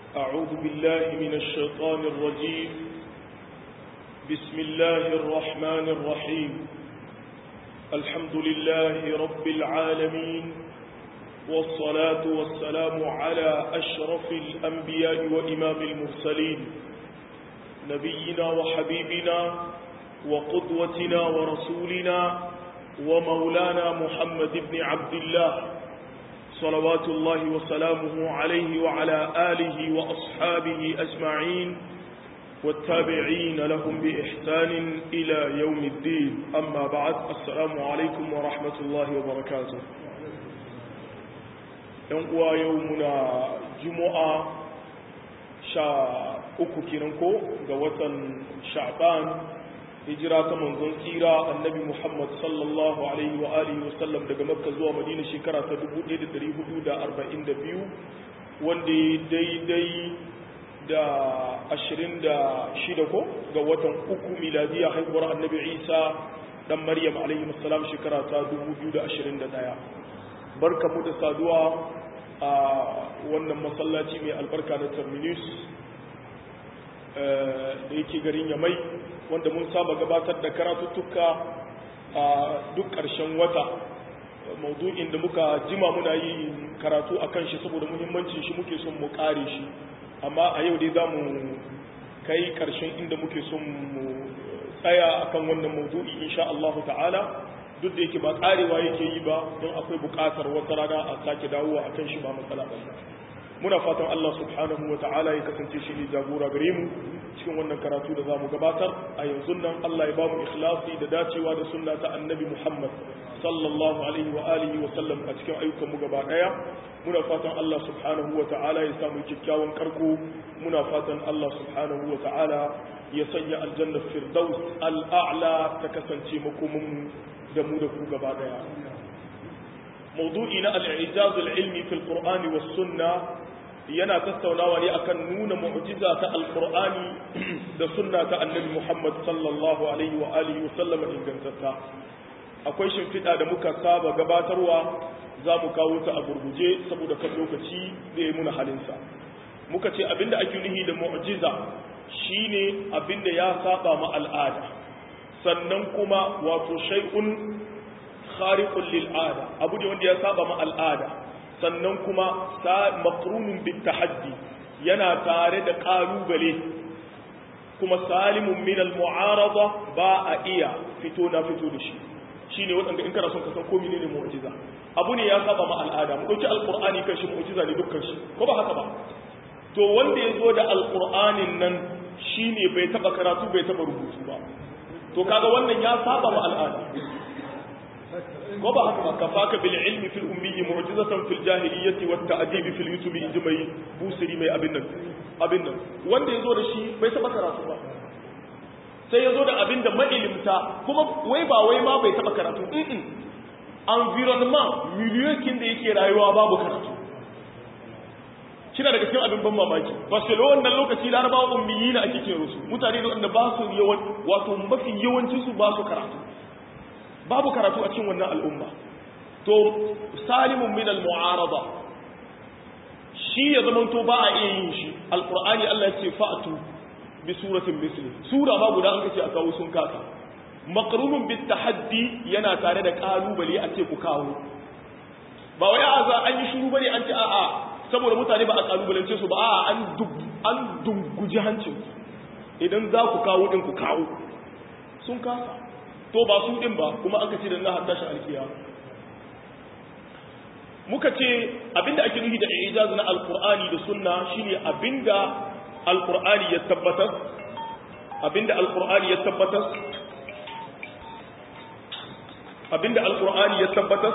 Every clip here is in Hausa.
أعوذ بالله من الشيطان الرجيم. بسم الله الرحمن الرحيم. الحمد لله رب العالمين، والصلاة والسلام على أشرف الأنبياء وإمام المرسلين، نبينا وحبيبنا وقدوتنا ورسولنا ومولانا محمد بن عبد الله، صلوات الله وسلامه عليه وعلى آله وأصحابه أجمعين والتابعين لهم بإحسان إلى يوم الدين. أما بعد، السلام عليكم ورحمة الله وبركاته. يومنا جمعة uku kenan ko ga watan Sha'ban, hijira ta manzon tsira annabi Muhammad sallallahu alaihi wa alihi wa sallam daga Makka zuwa Madina shekara ta 1442, wanda daidai da 26 ko ga watan uku miladiya haihuwar annabi Isa dan Maryam alaihi salam shekara ta 2021. Barkamu da saduwa a wannan masallaci mai albarka na Terminus da yake garin Yamai, wanda mun saba gabatar da karatuttuka a duk ƙarshen wata. Maudu'in da muka jima muna yi karatu akan shi saboda muhimmancin shi muke son mu kare shi, amma a yau dai za mu kai ƙarshen inda muke son mu tsaya akan wannan maudu'i insha Allah ta'ala, duk da yake ba karewa yake yi ba, don akwai buƙatar wata rana a sake dawowa akan shi, ba matsala ba. Muna fatan Allah subhanahu wa ta'ala ya kasance shi ne jagora gare mu cikin wannan karatu da zamu gabatar a yanzu nan. Allah ya bamu ikhlasi da dacewa da sunna ta annabi Muhammad sallallahu alaihi wa alihi wa sallam a cikin ayyukan mu gaba daya. Muna fatan Allah subhanahu wa ta'ala ya samu kyakkyawan karko. Muna fatan Allah subhanahu wa ta'ala ya sanya aljanna firdaus al'a'la ta kasance makomin da mu da ku gaba daya. Mawdu'i na al-i'jaz al-ilmi fil Qur'ani was sunnah yana tattaunawa ne akan nuna mu'jiza ta alqur'ani da sunna ta annabi Muhammad sallallahu alaihi wa alihi wa sallam ingantatta. Akwai shimfiɗa da muka saba gabatarwa, za mu kawo ta a gurguje saboda kan lokaci da ya muna halinsa. Muka ce abinda ake nuhi da mu'jiza shine abinda ya saba ma al'ada, sannan kuma wato shay'un khariqun lil ada, abu ne wanda ya saba ma al'ada, sannan kuma maqrunun bit tahaddi, yana tare da kalubale, kuma salimun min al mu'arada, ba a iya fito na fito da shi. Shine wadanda in kana son ka san ko menene mu'jiza, abu ne ya saba ma al'ada. Mu dauki alqur'ani kan shi mu'jiza ne dukkan shi, ko ba haka ba? To wanda yazo da alqur'anin nan shine bai taba karatu bai taba rubutu ba, to kaga wannan ya saba ma al'ada. ko ba haka ba, kafaka bil ilmi fil ummi mu'jizatan fil jahiliyyati wat ta'dib fil yutubi ijmai busiri mai abin nan wanda yazo da shi bai taba karatu ba, sai yazo da abin da mailimta kuma wai ba wai ma bai taba karatu, environment miliyoyin da yake rayuwa babu karatu. Kina daga cikin abin ban mamaki, Barcelona wannan lokaci larabawa ummiyi na ake kira su, mutane da wanda ba su yawan, wato mafi yawancin su ba su karatu, babu karatu a cikin wannan al'umma. To salimun min al-mu'arada, shi ya zama to ba a iya yin shi. Alqur'ani Allah ya ce fa'atu bi suratin misli, sura ba guda an kace a kawo sun kasa. Maqrunun bit tahaddi, yana tare da kalubale a ce ku kawo. Ba wai an yi shiru bane an ce a'a saboda mutane ba a kalubalance su ba, a'a an dunguji hancin. Idan za ku kawo din ku kawo, sun kasa. To ba su din ba, kuma aka ce da Allah hatta shi alkiya. Muka ce abinda ake nufi da ijaz na alqur'ani da sunna shine abinda alqur'ani ya tabbatar, abinda alqur'ani ya tabbatar, abinda alqur'ani ya tabbatar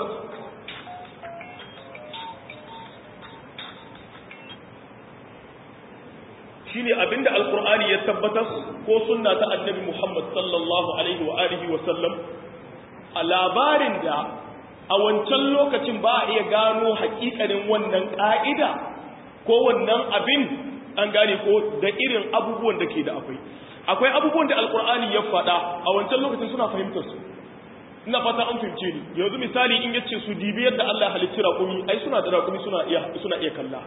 shine abinda alqur'ani ya tabbatar ko sunna ta annabi Muhammad sallallahu alaihi wa alihi wa sallam, a labarin da a wancan lokacin ba a iya gano hakikanin wannan ka'ida ko wannan abin, an gane ko da irin abubuwan da ke da akwai abubuwan da alqur'ani ya faɗa a wancan lokacin suna fahimtar su. ina fata an fahimce ni. Yanzu misali in yace su dibi yadda Allah halicci raƙumi, ai suna da raƙumi suna iya kalla.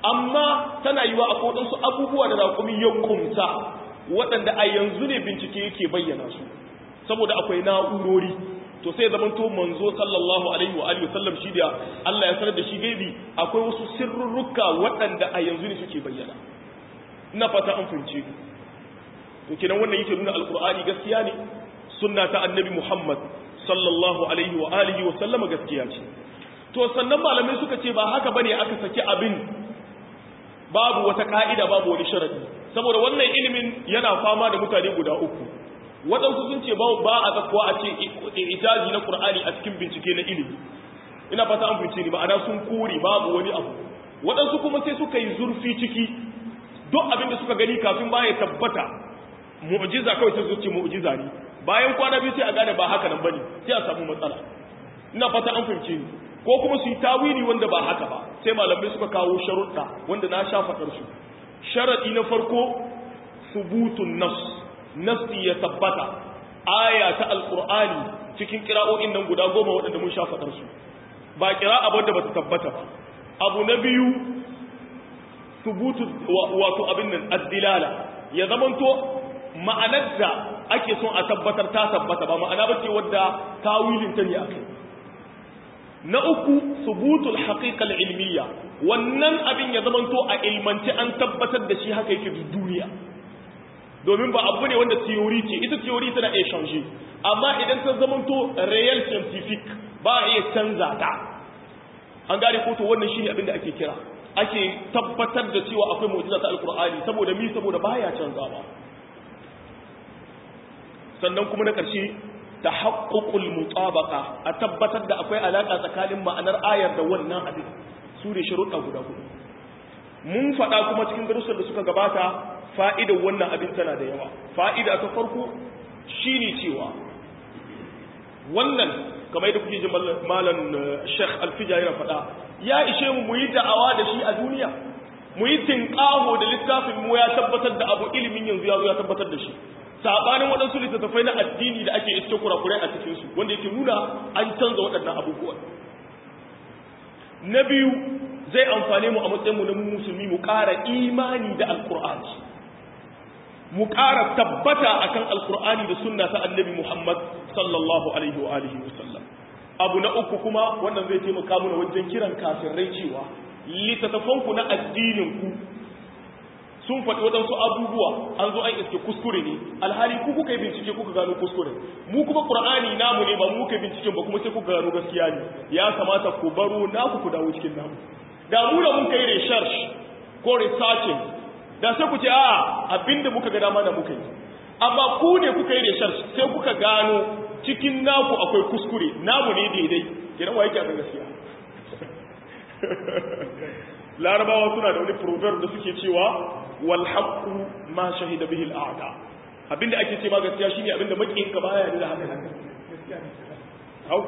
amma tana yiwa a kodansu abubuwa da raƙumi ya kumsa waɗanda a yanzu ne bincike yake bayyana su saboda akwai na'urori to sai zaman to manzo sallallahu alaihi wa alihi wasallam shi da Allah ya sanar da shi gaibi akwai wasu sirrurruka waɗanda a yanzu ne suke bayyana ina fata an fahimce to kenan wannan yake nuna alqur'ani gaskiya ne sunna ta annabi Muhammad sallallahu alaihi wa alihi wasallam gaskiya ce to sannan malamai suka ce ba haka bane aka saki abin babu wata ka'ida babu wani sharadi saboda wannan ilimin yana fama da mutane guda uku waɗansu sun ce ba a zakwa a ce ijazi na Qur'ani a cikin bincike na ilimi ina fata an bincike ba ana sun kuri babu wani abu waɗansu kuma sai suka yi zurfi ciki duk abin da suka gani kafin ba ya tabbata mu'jiza kawai sai su ce mu'jiza ne bayan kwana biyu sai a gane ba haka nan bane sai a samu matsala ina fata an fahimce ni ko kuma su yi tawili wanda ba haka ba sai malamai suka kawo sharuɗa wanda na sha faɗar su sharadi na farko subutun nafsi ya tabbata aya ta alqur'ani cikin qira'o'in nan guda 10 waɗanda mun sha faɗar su ba qira'a wanda ba ta tabbata ba abu na biyu subutu wato abin nan ad-dilala ya zamanto ma'anar da ake son a tabbatar ta tabbata ba ma'ana bace wadda tawilin ta ne akai na uku subutul haqiqa al-ilmiyya wannan abin ya zamanto a ilmance an tabbatar da shi haka yake duniya domin ba abu ne wanda theory ce ita theory tana iya change amma idan ta zamanto real scientific ba a iya canza ta an gane ko to wannan shine abin da ake kira ake tabbatar da cewa akwai mu'jiza ta alqur'ani saboda baya canzawa sannan kuma na ƙarshe tahaqququl mutabaqa a tabbatar da akwai alaka tsakanin ma'anar ayar da wannan hadisi su ne sharuɗa guda hudu mun faɗa kuma cikin darussan da suka gabata fa'idar wannan abin tana da yawa fa'ida ta farko shine cewa wannan kamar yadda kuke ji malam Sheikh Al-Fija yana faɗa ya ishe mu yi da'awa da shi a duniya mu yi tinƙaho da littafin mu ya tabbatar da abu ilimin yanzu ya zo ya tabbatar da shi sabanin waɗansu littattafai na addini da ake iske kurakurai a cikinsu wanda yake nuna an canza waɗannan abubuwan na biyu zai amfane mu a matsayinmu na musulmi mu ƙara imani da alƙur'ani mu ƙara tabbata akan alƙur'ani da sunna ta annabi Muhammad sallallahu alaihi wa alihi wasallam abu na uku kuma wannan zai taimaka mana wajen kiran kafirai cewa littattafanku na addininku sun faɗi waɗansu abubuwa an zo an iske kuskure ne alhali ku kuka yi bincike kuka gano kuskure mu kuma ƙur'ani namu ne ba mu kuka yi binciken ba kuma sai kuka gano gaskiya ne ya kamata ku baro naku ku dawo cikin namu da mu da muka yi research ko researching da sai ku ce a abinda muka ga dama da muka yi amma ku ne kuka yi research sai kuka gano cikin naku akwai kuskure namu ne daidai kenan wa yake a gaskiya larabawa suna da wani proverb da suke cewa wal haqqu ma shahida bihi al a'da abinda ake ce ma gaskiya shine abinda makiyin ka baya da haka hau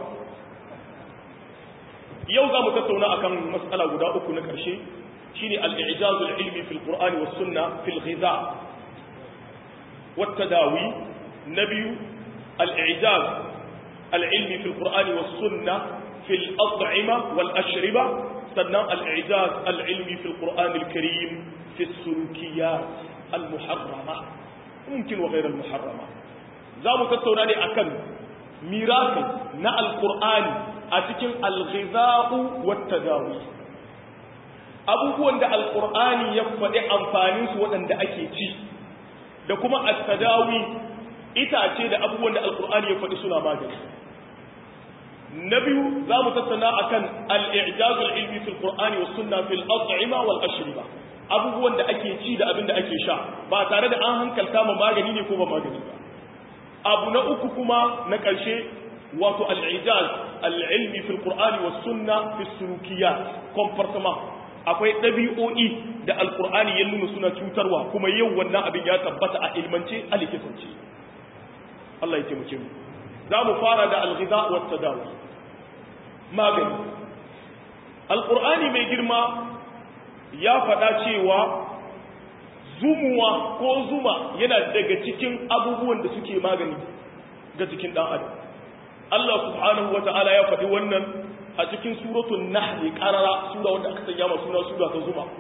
yau za mu tattauna akan mas'ala guda uku na karshe shine al-i'jaz al-ilmi fi al-Qur'an was sunnah fi al-ghiza wat tadawi nabiy al-i'jaz al-ilmi fi al-Qur'an was sunnah fi al-at'ima wal ashriba sannan al-i'jaz al-ilmi fi al-Qur'an al-Karim fi as-sulukiyat al-muharrama mumkin wa ghayr al-muharrama za mu tattauna ne akan miracle na al-Qur'ani a cikin al-ghiza'u wat tadawi abubuwan da al-Qur'ani ya faɗi amfanin su waɗanda ake ci da kuma at-tadawi itace da abubuwan da al-Qur'ani ya faɗi suna magani na biyu za mu tattauna akan al-i'jaz al-ilmi fi al-Qur'ani was sunna fi al-at'ima wal ashriba abubuwan da ake ci da abin da ake sha ba tare da an hankalta ma magani ne ko ba magani ba abu na uku kuma na ƙarshe wato al-i'jaz al-ilmi fi al-Qur'ani was sunna fi sulukiyat comportement akwai dabi'o'i da al-Qur'ani ya nuna suna cutarwa kuma yau wannan abin ya tabbata a ilmance a likitance Allah ya taimake mu za mu fara da al-ghiza wa tadawi magani al-Qur'ani mai girma ya faɗa cewa zumuwa ko zuma yana daga cikin abubuwan da suke magani ga jikin ɗan adam Allah subhanahu wa ta'ala ya faɗi wannan a cikin suratul nahl qarara sura wanda aka sanya ma suna sura ta zuma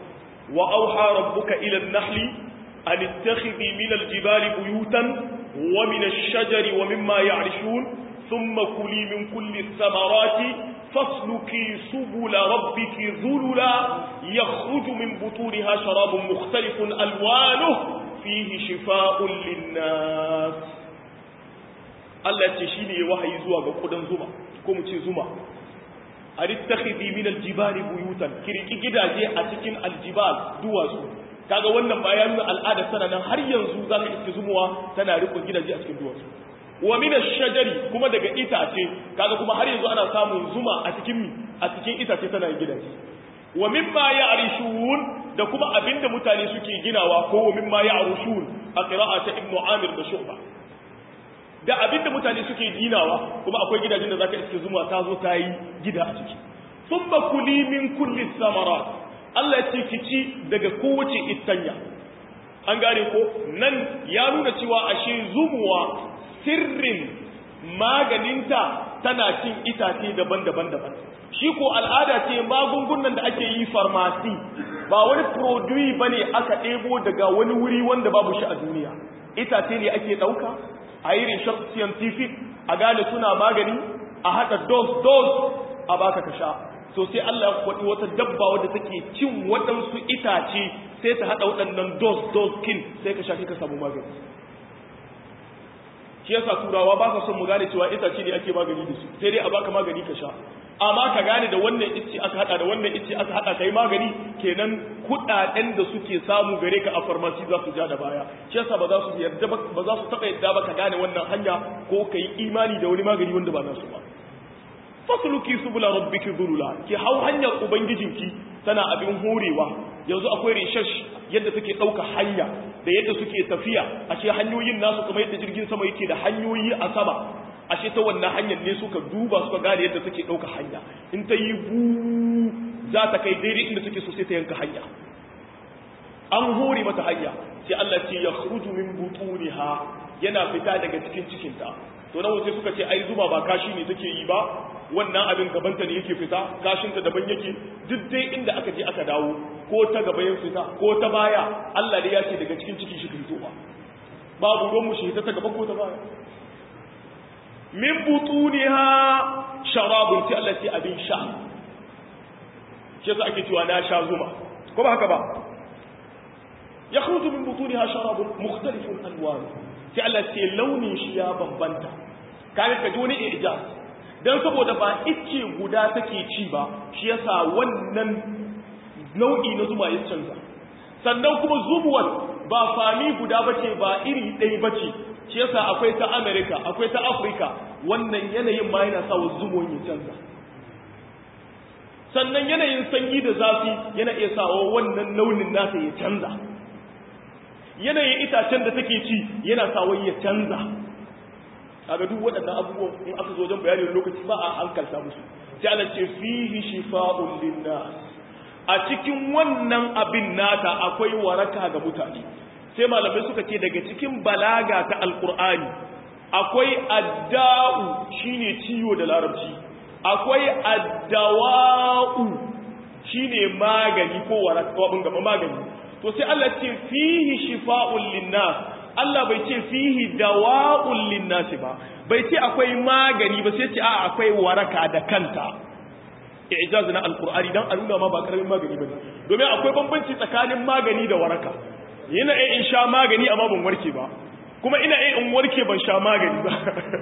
wa auha rabbuka ila an-nahli an ittakhidhi min al-jibali buyutan wa min ash-shajari wa mimma ya'rishun thumma kuli min kulli ath-thamarati fasluki subula rabbiki dhulula yakhruju min butuniha sharabun mukhtalifun alwanuhu fihi shifaa'un lin-nas. Allah ce shine ya wahayi zuwa ga kudan zuma ko mu ce zuma arittakhidhi min aljibali buyutan kirki gidaje a cikin aljibal duwatsu. Kaga wannan bayanin al'ada tana nan har yanzu zaka iske zumuwa tana riko gidaje a cikin duwatsu. Wa min ash-shajari kuma daga itace kaga kuma har yanzu ana samun zuma a cikin itace tana gidaje. Wa mimma ya'rishun da kuma abinda mutane suke ginawa ko wa mimma ya'rushun a qira'ata ibnu amir da shu'ba. Da abinda mutane suke ginawa kuma akwai gidajen da zaka iske zuma ta zo ta yi gida a ciki. Thumma kuli min kulli samarat, Allah ya ce ki ci daga kowace ittanya. An gane ko nan ya nuna cewa ashe zumuwa sirrin maganinta tana cin itace daban-daban. Shi ko al'ada ce magungunan da ake yi farmasi ba wani produit bane aka ɗebo daga wani wuri wanda babu shi a duniya. Itace ne ake ɗauka a yi research scientific a gane suna magani a haɗa dose a baka ka sha. So sai Allah ya kwaɗi wata dabba wadda take cin waɗansu itace sai ta haɗa waɗannan dose kin sai ka sha ka samu magani. Shi yasa turawa ba sa son mu gane cewa itace ne ake magani da su sai dai a baka magani ka sha. Amma ka gane da wannan icce aka haɗa da wannan icce aka haɗa kai magani kenan kuɗaɗen da suke samu gare ka a farmasi za su ja da baya. Shi yasa ba za su taɓa yadda ba ka gane wannan hanya ko ka yi imani da wani magani wanda ba nasu ba. Fasluki subula rabbiki dhulula, ki hau hanyar ubangijinki tana abin horewa. Yanzu akwai research yadda suke ɗauka hanya da yadda suke tafiya, ashe hanyoyin nasu kamar yadda jirgin sama yake da hanyoyi a sama, ashe ta wannan hanyar ne suka duba suka gane yadda suke ɗauka hanya. In ta yi bu za ta kai daidai inda suke so sai ta yanka hanya. An hore mata hanya sai Allah ce yakhruju min butuniha, yana fita daga cikin cikinta. To nan sai suka ce ai zuma ba kashi ne take yi ba, wannan abin gabanta ne yake fita, kashinta daban yake. Duk dai inda aka je aka dawo ko ta gaba ya fita ko ta baya, Allah dai ya ce daga cikin ciki shi fitowa. Babu ruwan mu shi ta gaba ko ta baya. Min butuniha sharabun, sai Allah ce abin sha. Shi yasa ake cewa na sha zuma, ko ba haka ba? Yakhruju min butuniha sharabun mukhtalifun alwan, sai Allah ce launin shi ya bambanta. Kare ka ji wani ijaz dan saboda ba icce guda take ci ba, shi yasa wannan nau'i na zuma ya canza. Sannan kuma zumuwar ba fami guda bace, ba iri ɗaya bace, shi yasa akwai ta America akwai ta Africa. Wannan yanayin ma yana sa zumuwan ya canza. Sannan yanayin sanyi da zafi yana iya sawa wannan launin nasa ya canza. Yanayin itacen da take ci yana sawa ya canza. Kaga duk waɗannan abubuwan in aka zo wajen bayanin lokaci ba a hankalta musu. Sai Allah ce fihi shifa'un linnas, a cikin wannan abin nata akwai waraka ga mutane. Sai malamai suka ce daga cikin balaga ta alqur'ani akwai adda'u, shine ciwo da larabci, akwai addawa'u shine magani ko waraka ko abin gaba magani. To sai Allah ce fihi shifa'un linnas, Allah bai ce fihi dawa'un linnas ba, bai ce akwai magani ba, sai ce a akwai waraka da kanta. I'jaz na alqur'ani dan a nuna ma ba karamin magani bane, domin akwai bambanci tsakanin magani da waraka. Ina in sha magani amma ban warke ba, kuma ina in warke ban sha magani ba.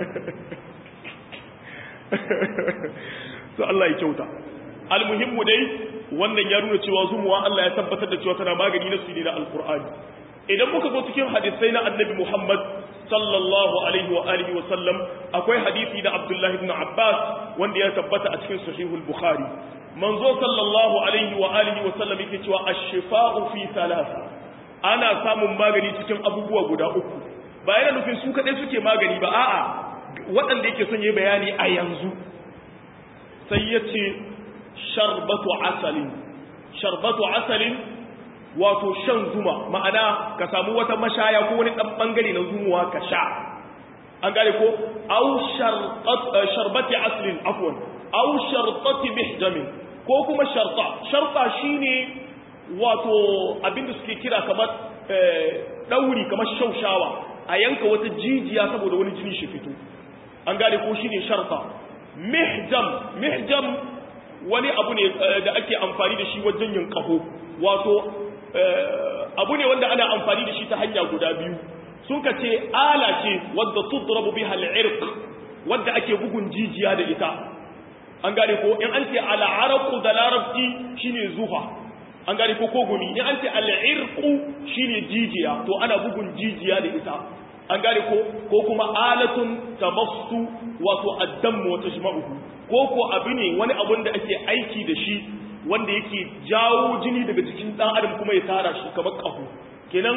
So Allah ya kyauta. Almuhimmu dai wannan ya nuna cewa zumuwa Allah ya tabbatar da cewa tana magani na sunni na alqur'ani. Idan muka zo cikin hadisai na annabi Muhammad sallallahu alaihi wa alihi wa sallam, akwai hadisi da Abdullah ibn Abbas wanda ya tabbata a cikin sahihul Bukhari. Manzo sallallahu alaihi wa alihi wa sallam yake cewa ash-shifa'u fi thalatha, ana samun magani cikin abubuwa guda uku. Ba yana nufin su kadai suke magani ba, a'a waɗanda yake son yi bayani a yanzu. Sai yace sharbatu asalin wato shan zuma, ma'ana ka samu wata mashaya ko wani dan bangare na zumuwa ka sha. An gane ko aw sharbati aslin afwan aw shartati mihjam, ko kuma sharta shine wato abinda suke kira kamar dauri kamar shaushawa a yanka wata jijiya saboda wani jini shi fito an gane ko shine sharfa. mihjam wani abu ne da ake amfani da shi wajen yin kaho, wato abu ne wanda ana amfani da shi ta hanya guda biyu. sun ka ce ala ce wadda tudrabu biha al-irq, wadda ake bugun jijiya da ita an gane ko. in an ce al-arqu da larabci shine zuha an gane ko gumi. in an ce al-irqu shine jijiya, to ana bugun jijiya da ita an gane ko kuma alatun tamassu wato addam wa tajma'uhu, ko abu ne wani abun da ake aiki da shi wanda yake jawo jini daga jikin dan adam kuma ya tara shi kamar kaho. kenan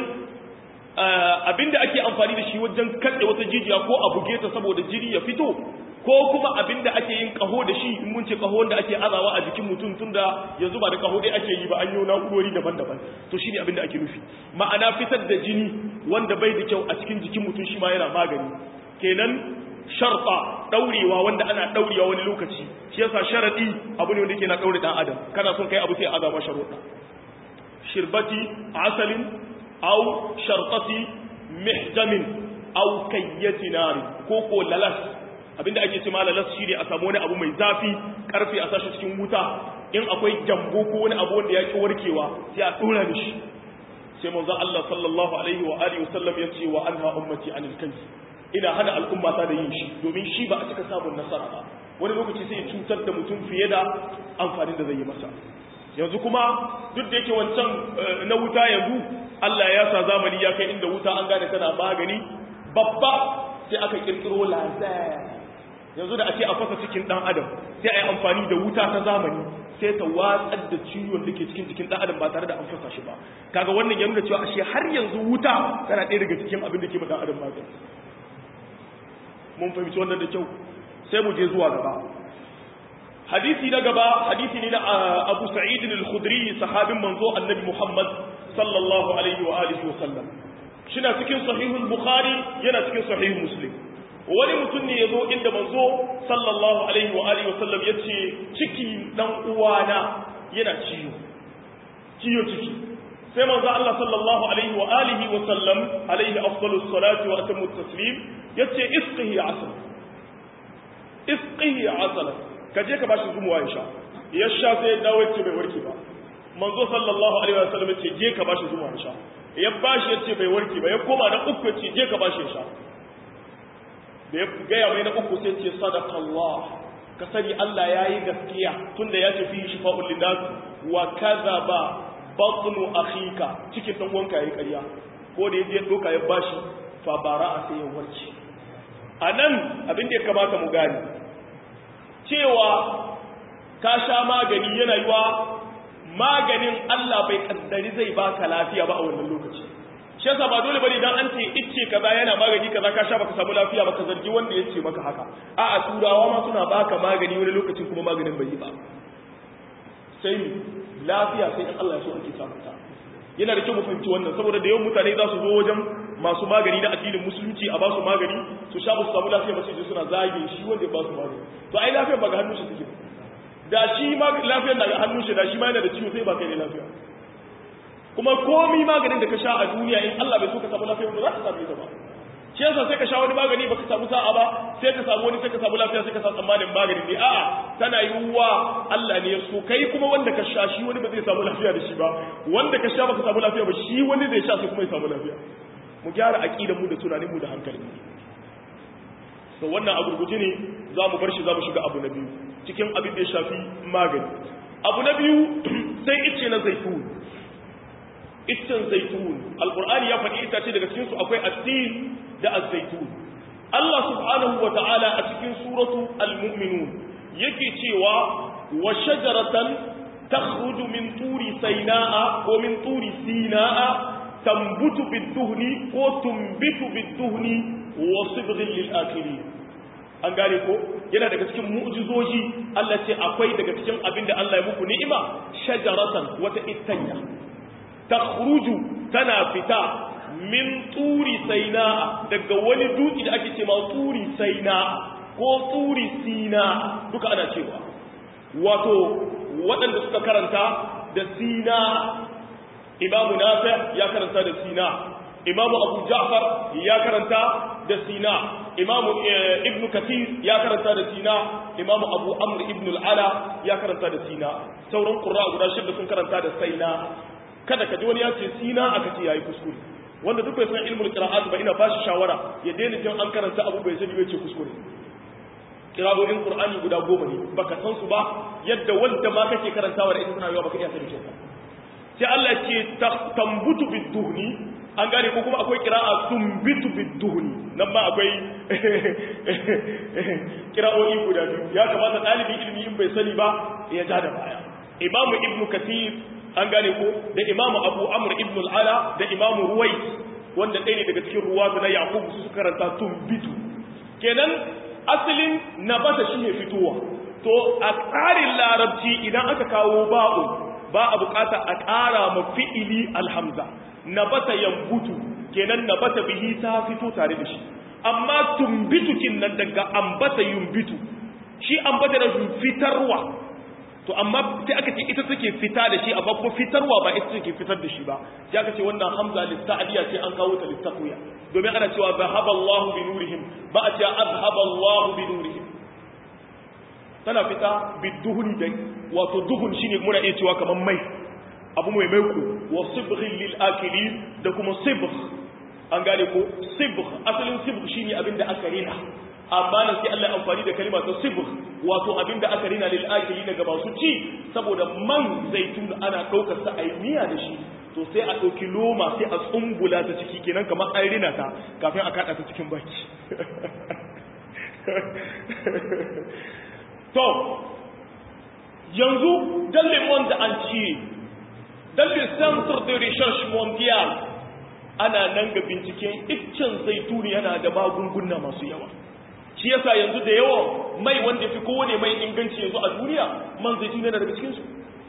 abinda ake amfani da shi wajen katse wata jijiya ko a buge ta saboda jini ya fito, ko kuma abinda ake yin kaho da shi, in mun ce kaho wanda ake azawa a jikin mutum, tunda yanzu ba da kaho dai ake yi ba, an yi na'urori daban-daban, to shine abinda ake nufi. ma'ana fitar da jini wanda bai da kyau a cikin jikin mutum shi ma yana magani. kenan sharta daurewa wanda ana daurewa wani lokaci, shi yasa sharadi abu ne wanda yake na daure dan adam. kana son kai abu sai azaba sharuda. shirbati asalin aw shartati mihjamin aw kayyati nari, ko lalas. abinda ake cewa lalas shine a samu wani abu mai zafi karfe a sashi cikin wuta, in akwai jambo ko wani abu wanda yake warkewa sai a dora mishi. sai manzo Allah sallallahu alaihi wa alihi wasallam yace wa anha ummati anil kanz, ina hana al'umma ta da yin shi, domin shi ba a cika samun nasara ba. wani lokaci sai ya cutar da mutum fiye da amfanin da zai yi masa. yanzu kuma duk da yake wancan na wuta, yanzu Allah ya sa zamani ya kai inda wuta an gane tana magani babba, sai aka kirkiro laser. yanzu da ake a fasa cikin dan adam sai a yi amfani da wuta ta zamani sai ta watsar da ciwon da ke cikin jikin dan adam ba tare da an fasa shi ba. kaga wannan ya nuna cewa ashe har yanzu wuta tana ɗaya daga cikin abin da ke ma dan adam magani. mun fahimci wannan da kyau. sai mu je zuwa gaba. hadisi na gaba hadisi ne na Abu Sa'id al-Khudri, sahabin manzo Annabi Muhammad sallallahu alaihi wa alihi wa sallam. shina cikin sahihul Bukhari, yana cikin sahih Muslim. wani mutum ne yazo inda manzo sallallahu alaihi wa alihi wa sallam yace ciki dan uwana yana ciwo ciki. sai manzo Allah sallallahu alaihi wa alihi wa sallam alaihi afdalus salatu wa atammu taslim yace isqihi asala, kaje ka bashi zumuwa ya sha. ya sha sai ya dawo yace bai warke ba. manzo sallallahu alaihi wa sallam yace je ka bashi zumuwa ya sha. ya bashi yace bai warke ba. ya koma na uku yace je ka bashi ya sha. da ya gaya mai na uku sai yace sadaqallah, ka sani Allah yayi gaskiya tunda ya ce fi shifa'ul linnas wa kadhaba batnu akhika, cikin dan uwanka yayi ƙarya. ko da yaje doka ya bashi fa bara'a sai ya warke. anan abin da ya kamata mu gani cewa ka sha magani yana yiwa maganin Allah bai kaddari zai baka lafiya ba a wannan lokaci. shi yasa ba dole bane dan an ce icce kaza yana magani kaza ka sha baka samu lafiya baka zargi wanda yace maka haka. a'a turawa ma suna baka magani wani lokacin kuma maganin bai yi ba. sai lafiya sai in Allah ya so ake samu ta. yana da kyau mu fahimci wannan, saboda da yawan mutane za su zo wajen masu magani na addinin musulunci a ba su magani su sha su samu lafiya ba sai suna zage shi wanda ya ba su magani. to ai lafiyar ba ga hannun shi take da shi ma lafiyar daga hannun shi, da shi ma yana da ciwo sai ba kai ne lafiya. kuma komai maganin da ka sha a duniya in Allah bai so ka samu lafiya ba za ka samu ta ba. shi yasa sai ka sha wani magani baka samu sa'a ba, sai ka samu wani sai ka samu lafiya, sai ka samu tsammanin magani ne. a'a tana yiwuwa Allah ne ya so kai kuma wanda ka sha shi wani ba zai samu lafiya da shi ba, wanda ka sha baka samu lafiya ba shi wani zai sha sai kuma ya samu lafiya. mu gyara aqidar mu da tunanin mu da hankali. to wannan a gurguje ne zamu bar shi zamu shiga abu na biyu cikin abin da ya shafi magani. abu na biyu sai ice na zaitun. iccen zaitun alqur'ani ya faɗi itace daga cikin su akwai at-tin da az-zaitun. Allah subhanahu wa ta'ala a cikin suratu al-mu'minun yake cewa wa shajaratan takhruju min turi sayna'a ko min turi sina'a tambutu bid-duhni ko tumbitu bid-duhni wa sibghin lil-akilin. an gane ko yana daga cikin mu'jizoji Allah ce akwai daga cikin abinda Allah ya muku ni'ima shajaratan wata ittanya takhruju tana fita min turi saina'a daga wani dutse da ake cewa turi saina'a ko turi sina duka ana cewa. wato waɗanda suka karanta da sina imamu nafi ya karanta da sina imamu abu ja'far ya karanta da sina imamu ibn kathir ya karanta da sina imamu abu amr ibn al-ala ya karanta da sina sauran qurra guda shida sun karanta da saina kada ka ji wani ya ce sina aka ce yayi kuskure wanda duk bai san ilmul qira'at ba ina ba shi shawara ya daina jin an karanta abu bai sani bai ce kuskure qira'o'in qur'ani guda 10 ne baka san su ba yadda wanda ma kake karantawa da ita suna yawa baka iya sani ba sai Allah ce tambutu biduhni an gane ko kuma akwai qira'a tumbitu biduhni nan ma akwai qira'o'i guda biyu ya kamata dalibin ilimi in bai sani ba ya ja da baya Imam Ibn Kathir an gane ko da Imam Abu Amr ibn al-Ala da Imam Ruwais wanda ɗaya ne daga cikin ruwatu na Yaqub su karanta tumbitu kenan asalin nabata shine fitowa to a tsarin larabci idan aka kawo ba'u ba a bukata a ƙara ma fi'ili alhamza nabata yambutu kenan nabata bihi ta fito tare da shi amma tumbitu kinnan daga ambata yumbitu shi ambata da fitarwa to amma sai aka ce ita take fita da shi amma kuma fitarwa ba ita take fitar da shi ba sai aka ce wannan hamza lista'diya ce an kawo ta listaqiya domin ana cewa zahaba Allahu bi nurihim ba a cewa azhaba Allahu bi nurihim tana fita biduhun da wato duhun shine muna iya cewa kaman mai abu mai maiku wa sibghil lil akilin da kuma sibgh an gane ko sibgh asalin sibgh shine abinda aka rina amma nan sai Allah amfani da kalma ta sibgh wato abinda aka rina lil akilin ga masu ci saboda man zaitun ana daukar sa ai miya da shi to sai a dauki loma sai a tsumbula ta ciki kenan kamar an rina ta kafin a kada ta cikin baki to yanzu dans le monde entier dans le centre de recherche mondial ana nan ga binciken iccen zaituni yana da magunguna masu yawa shi yasa yanzu da yawa mai wanda fi kowane mai inganci yanzu a duniya man zaituni yana daga cikinsu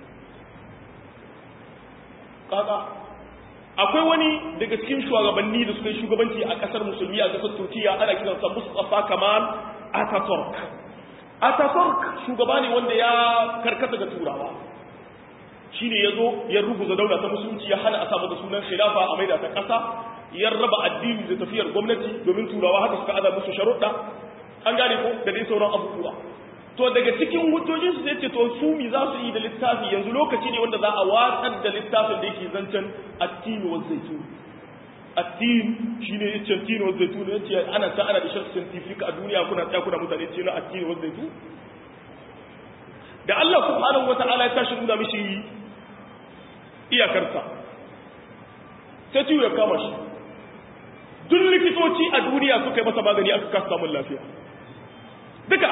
kaga akwai wani daga cikin shugabanni da suka yi shugabanci a kasar musulmi a kasar turkiya ana kiransa Mustafa Kemal Ataturk shugaba ne wanda ya karkata ga turawa shi ne ya zo ya rubuta daula ta musulunci ya hana a samu da sunan khilafa a maida ta ƙasa ya raba addini da tafiyar gwamnati domin turawa haka suka aza musu sharuɗa an gane ko da dai sauran abubuwa to daga cikin hujjojin su sai ce to su mi za su yi da littafi yanzu lokaci ne wanda za a watsar da littafin da yake zancen attini wa zaitun attin shine yace attini wa zaitun yace ana ta ana da shirk scientific a duniya kuna tsaya kuna mutane ce na attini wa zaitun da Allah subhanahu wataala ya tashi nuna mishi iyakarsa sai ciwo ya kama shi duk likitoci a duniya suka yi masa magani aka kasa samun lafiya duka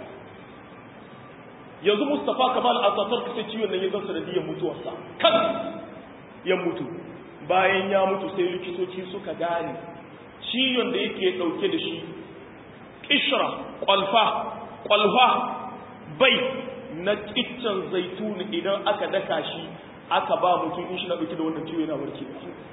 yanzu Mustafa Kemal Ataturk sai ciwon nan ya zan sanadiyar mutuwarsa kan ya mutu bayan ya mutu sai likitoci suka gane ciwon da yake dauke da shi kishra kwalfa bai na kiccen zaitun idan aka daka shi aka ba mutum in shi na dauke da wannan ciwo yana warke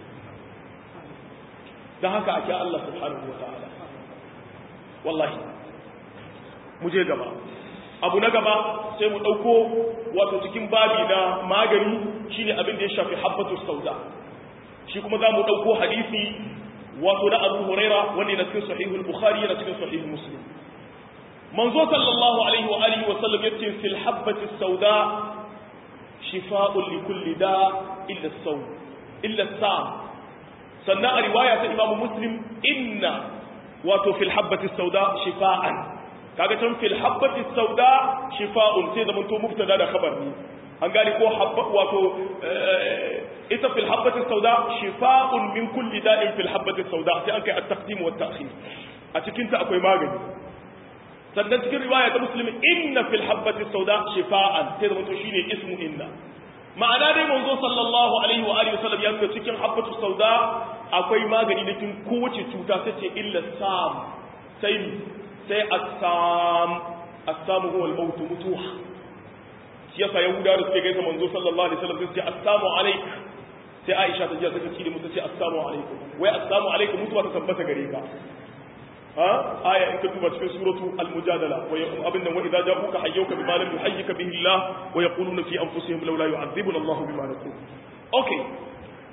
dan haka ake Allah subhanahu wataala wallahi mu je gaba abu na gaba sai mu dauko wato cikin babi na magani shine abin da ya shafi habbatu sauda shi kuma zamu dauko hadisi wato da Abu Huraira wanda yana cikin sahih al-Bukhari yana cikin sahih Muslim manzo sallallahu alaihi wa alihi wa sallam yace fil habbati sauda shifaa'un li kulli da illa as-saw illa as-sam sannan a riwaya ta Imam Muslim inna wato fil habbati sauda shifaa'an kaga can fil habbati sauda shifaa'un sai da mutum mubtada da khabar ne an gani ko habba wato ita fil habbati sauda shifaa'un min kulli da'in fil habbati sauda sai an kai at-taqdim wa at-ta'khir a cikin ta akwai magani sannan cikin riwaya ta Muslim inna fil habbati sauda shifaa'an sai da mutum shine ismu inna ma'ana dai manzo sallallahu alaihi wa alihi wasallam ya ce cikin habbatu sauda akwai magani da kin kowace cuta sai ce illa sam sai as-sam huwa al-maut mutuwa shi yasa yahuda da suke gaisa manzo sallallahu alaihi wasallam sai ce assalamu alayk sai Aisha ta ji ta ce musu ce assalamu alaikum wai assalamu alaikum mutuwa ta tabbata gare ka ha aya in ka duba cikin suratu al-mujadala wa abinda wa idza ja'uka hayyuka bima lam yuhayyika bihi Allah wa yaquluna fi anfusihim law la yu'adhibuna Allah bima naqul okay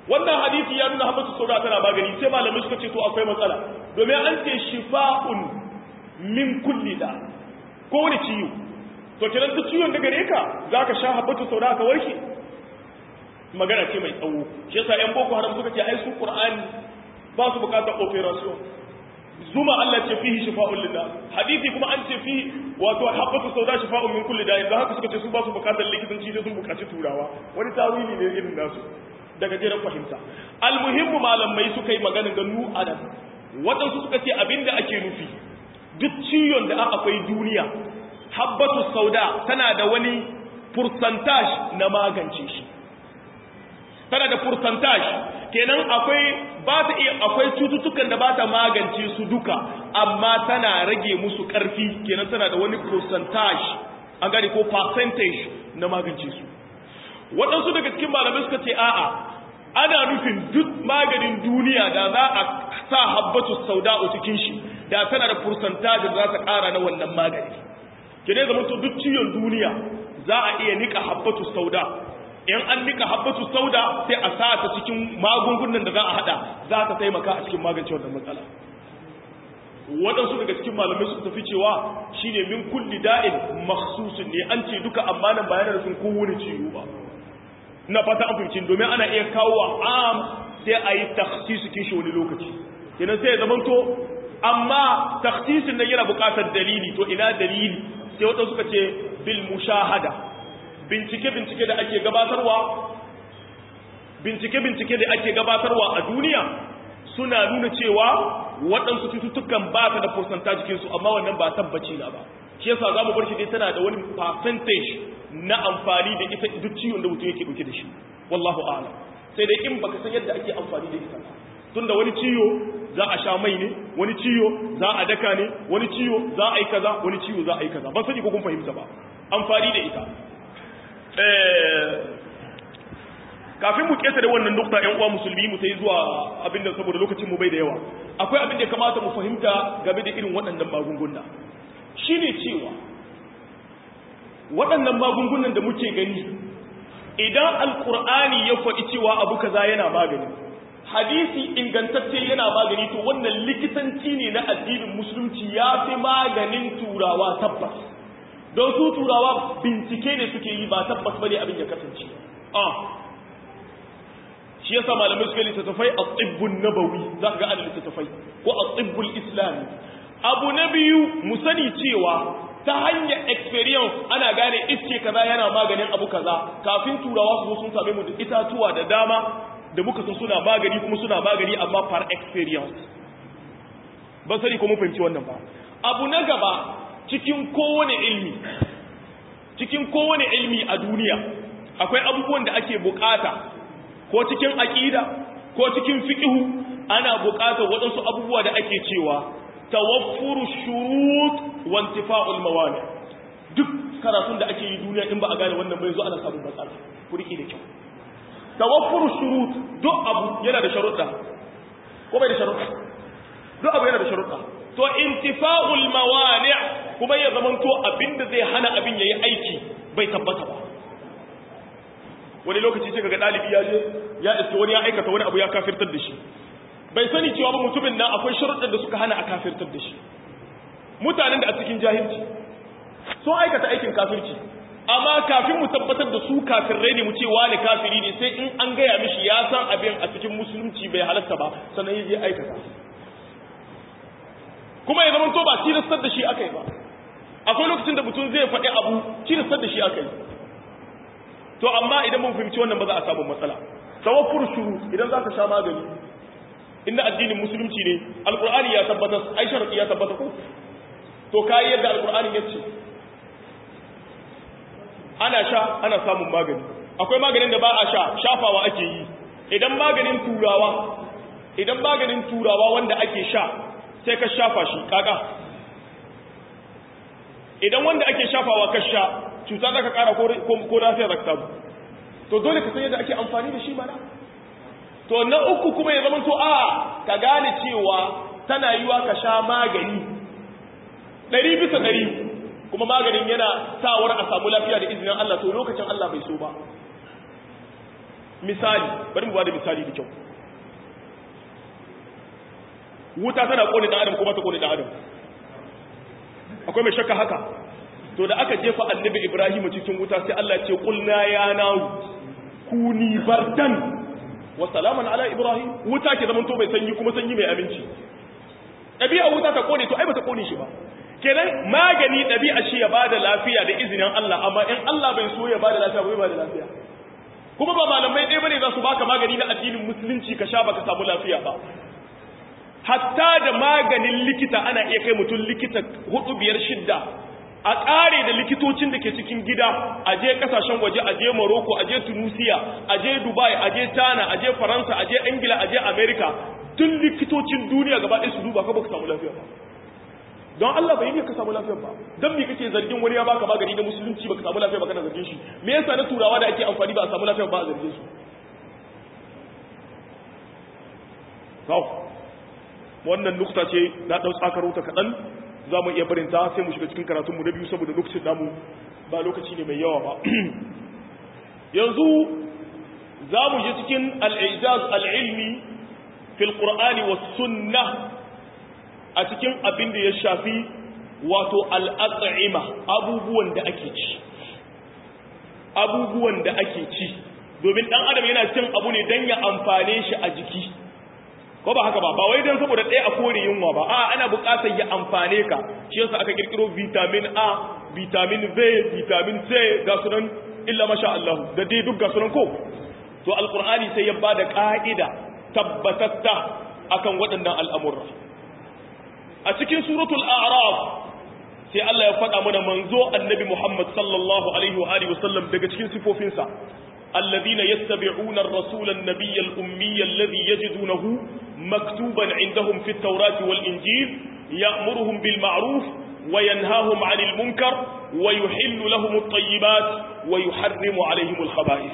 wannan hadisi ya nuna habbatu sauda tana magani, sai malamai suka ce to akwai matsala, domin an ce shifa'un min kulli da ko wani ciwo, to kenan duk ciwon da gare ka zaka sha habbatu sauda ka warke? Magana ce mai tsawo. Shi yasa ƴan boko haram suka ce ai su Qur'ani ba su bukatar operation. Zuma Allah ce fihi shifa'un lillah, hadisi kuma an ce fihi wato habbatu sauda shifa'un min kulli da, idan haka suka ce su ba su bukatar likitanci sai sun bukaci turawa. Wani tawili ne irin nasu daga jerin fahimta. Almuhimmu malamai suka yi maganin ganu adam, waɗansu suka ce abinda ake nufi duk ciwon da akwai duniya, habbatu sauda tana da wani percentage na magance shi, tana da percentage, kenan akwai cututtukan da ba ta magance su duka, amma tana rage musu ƙarfi, kenan tana da wani percentage, an gani ko percentage na magance su. Waɗansu daga cikin malamai suka ce a'a, ana nufin duk maganin duniya da za a sa habbatu sauda a cikin shi, da tana da percentage da za ta ƙara na wannan magani. Kenan zama to duk ciwon duniya za a iya nika habbatu sauda. In an nika habbatu sauda sai a sa ta cikin magungunan da za a hada, za ta taimaka a cikin magance wannan matsala. Waɗansu daga cikin malamai suka tafi cewa shine min kulli da'in makhsusun ne, an ce duka amma nan bayanan da sun kowane ciwo ba. Na fata an fahimci, domin ana iya kawo am sai a yi takhsisu kin shi wani lokaci. Kenan sai ya zamanto, amma takhsisin nan yana buƙatar dalili, to ina dalili? Sai waɗansu suka ce bil mushahada. Bincike da ake gabatarwa a duniya suna nuna cewa waɗansu cututtukan ba ta da percentage jikinsu, amma wannan ba tabbaci na ba. Shi yasa za mu bar shi dai tana da wani percentage na amfani da ita duk ciwon da mutum yake ɗauke da shi, wallahu a'lam. Sai dai in baka san yadda ake amfani da ita ba, tunda wani ciwo za a sha mai ne, wani ciwo za a daka ne, wani ciwo za a yi kaza, wani ciwo za a yi kaza. Ban sani ko kun fahimta ba amfani da ita. Kafin mu kesa da wannan nukta ƴan uwa musulmi mu sai zuwa abinda saboda lokacin mu bai da yawa, akwai abin da ya kamata mu fahimta game da irin waɗannan magunguna, shine cewa waɗannan magungunan da muke gani, idan alkur'ani ya faɗi cewa abu kaza yana magani, hadisi ingantacce yana magani, to wannan likitanci ne na addinin musulunci, ya fi maganin turawa tabbas. Don su turawa bincike ne suke yi, ba tabbas bane abin ya kasance. Shi yasa malamai suka littattafai a tsibbun nabawi, za ka ga ana littattafai, ko a tsibbul islami. Abu na biyu, mu sani cewa ta hanyar experience ana gane iske kaza yana maganin abu kaza, kafin turawa su sun same mu da itatuwa da dama da muka san suna magani, kuma suna magani amma par experience. Ban sani ko mun fahimci wannan ba. Abu na gaba, cikin kowane ilmi a duniya akwai abubuwan da ake bukata, ko cikin aqida ko cikin fiqhu ana bukatar waɗansu abubuwa da ake cewa tawaffuru shurut wa intifa'ul mawani. Duk karatun da ake yi duniya in ba a gane wannan bai zo ana samun matsala, ku rike da kyau. Tawaffuru shurut, duk abu yana da sharuɗa ko bai da sharuɗa? Duk abu yana da sharuɗa. To intifa'ul mawani kuma ya zamanto abinda zai hana abin yayi aiki bai tabbata ba. Wani lokaci sai kaga dalibi ya je ya iske wani ya aikata wani abu ya kafirtar da shi, bai sani cewa ba mutumin nan akwai sharuɗan da suka hana a kafirtar da shi. Mutanen da a cikin jahilci sun aikata aikin kafirci, amma kafin mu tabbatar da su kafirai ne mu ce wani kafiri ne, sai in an gaya mishi ya san abin a cikin musulunci bai halatta ba, sannan ya je aikata. Kuma ya zama to ba tilastar da shi aka yi ba. Akwai lokacin da mutum zai faɗi abu tilastar da shi aka yi. To amma idan mun fahimci wannan ba za a samu matsala. Tawaffur shuru, idan za ka sha magani, inda addinin musulunci ne, alqur'ani ya tabbata, ai sharadi ya tabbata ko? To kai yadda alqur'ani ya ce ana sha ana samun magani. Akwai maganin da ba a sha, shafawa ake yi. Idan maganin turawa wanda ake sha sai ka shafa shi kaga, idan wanda ake shafawa ka sha cuta zaka kara ko lafiya zaka samu, to dole ka san yadda ake amfani da shi mana. To na uku kuma ya zama to ka gane cewa tana yiwa ka sha magani 100% kuma maganin yana sawar a samu lafiya da izinin Allah, to lokacin Allah bai so ba. misali bari mu bada misali da kyau, wuta tana kone dan adam ko ba ta kone dan adam? Akwai mai shakka haka? To da aka jefa annabi Ibrahim cikin wuta sai Allah ya ce qulna ya naru kuni bardan wa salaman ala Ibrahim. Wuta ke zaman to bai sanyi kuma sanyi mai aminci. Dabi'a wuta ta kone to ai ba ta kone shi ba. Kenan magani dabi'a shi ya bada lafiya da izinin Allah, amma in Allah bai so ya bada lafiya ba bai bada lafiya. Kuma ba malamai ɗaya bane za su baka magani na addinin musulunci ka sha baka samu lafiya ba. Hatta da maganin likita ana iya kai mutum likita 4, 5, 6 a ƙare da likitocin da ke cikin gida, a je ƙasashen waje, a je Morocco, a je Tunisia, a je Dubai, a je China, a je Faransa, a je Ingila, a je America, tun likitocin duniya gaba ɗaya su duba ka baka samu lafiya ba. Don Allah bai yi ka samu lafiya ba. Don me kake zargin wani ya baka magani na musulunci baka samu lafiya ba kana zargin shi? Me yasa na turawa da ake amfani ba a samu lafiya ba a zargin su? Wannan nukta ce na ɗau tsakaro ta kaɗan, za mu iya barinta sai mu shiga cikin karatunmu na biyu saboda lokacin namu ba lokaci ne mai yawa ba. Yanzu za mu je cikin al'ijaz al'ilmi fil ƙur'ani wa sunna a cikin abin da ya shafi wato al'at'ima, abubuwan da ake ci. Abubuwan da ake ci, domin ɗan adam yana cin abu ne don ya amfane shi a jiki. Ko ba haka ba, ba wai don saboda ɗaya a kore yunwa ba, a ana buƙatar ya amfane ka, shi yasa aka kirkiro vitamin A, vitamin B, vitamin C, ga sunan illa masha Allah, da dai duk ga sunan ko. To alƙur'ani sai ya ba da ƙa'ida tabbatatta akan waɗannan al'amurra. A cikin suratul A'raf sai Allah ya faɗa mana manzo annabi Muhammad sallallahu alaihi wa alihi wasallam daga cikin sifofinsa. الذين يتبعون الرسول النبي الأمي الذي يجدونه مكتوبا عندهم في التوراة والإنجيل يأمرهم بالمعروف وينهاهم عن المنكر ويحل لهم الطيبات ويحرم عليهم الخبائث.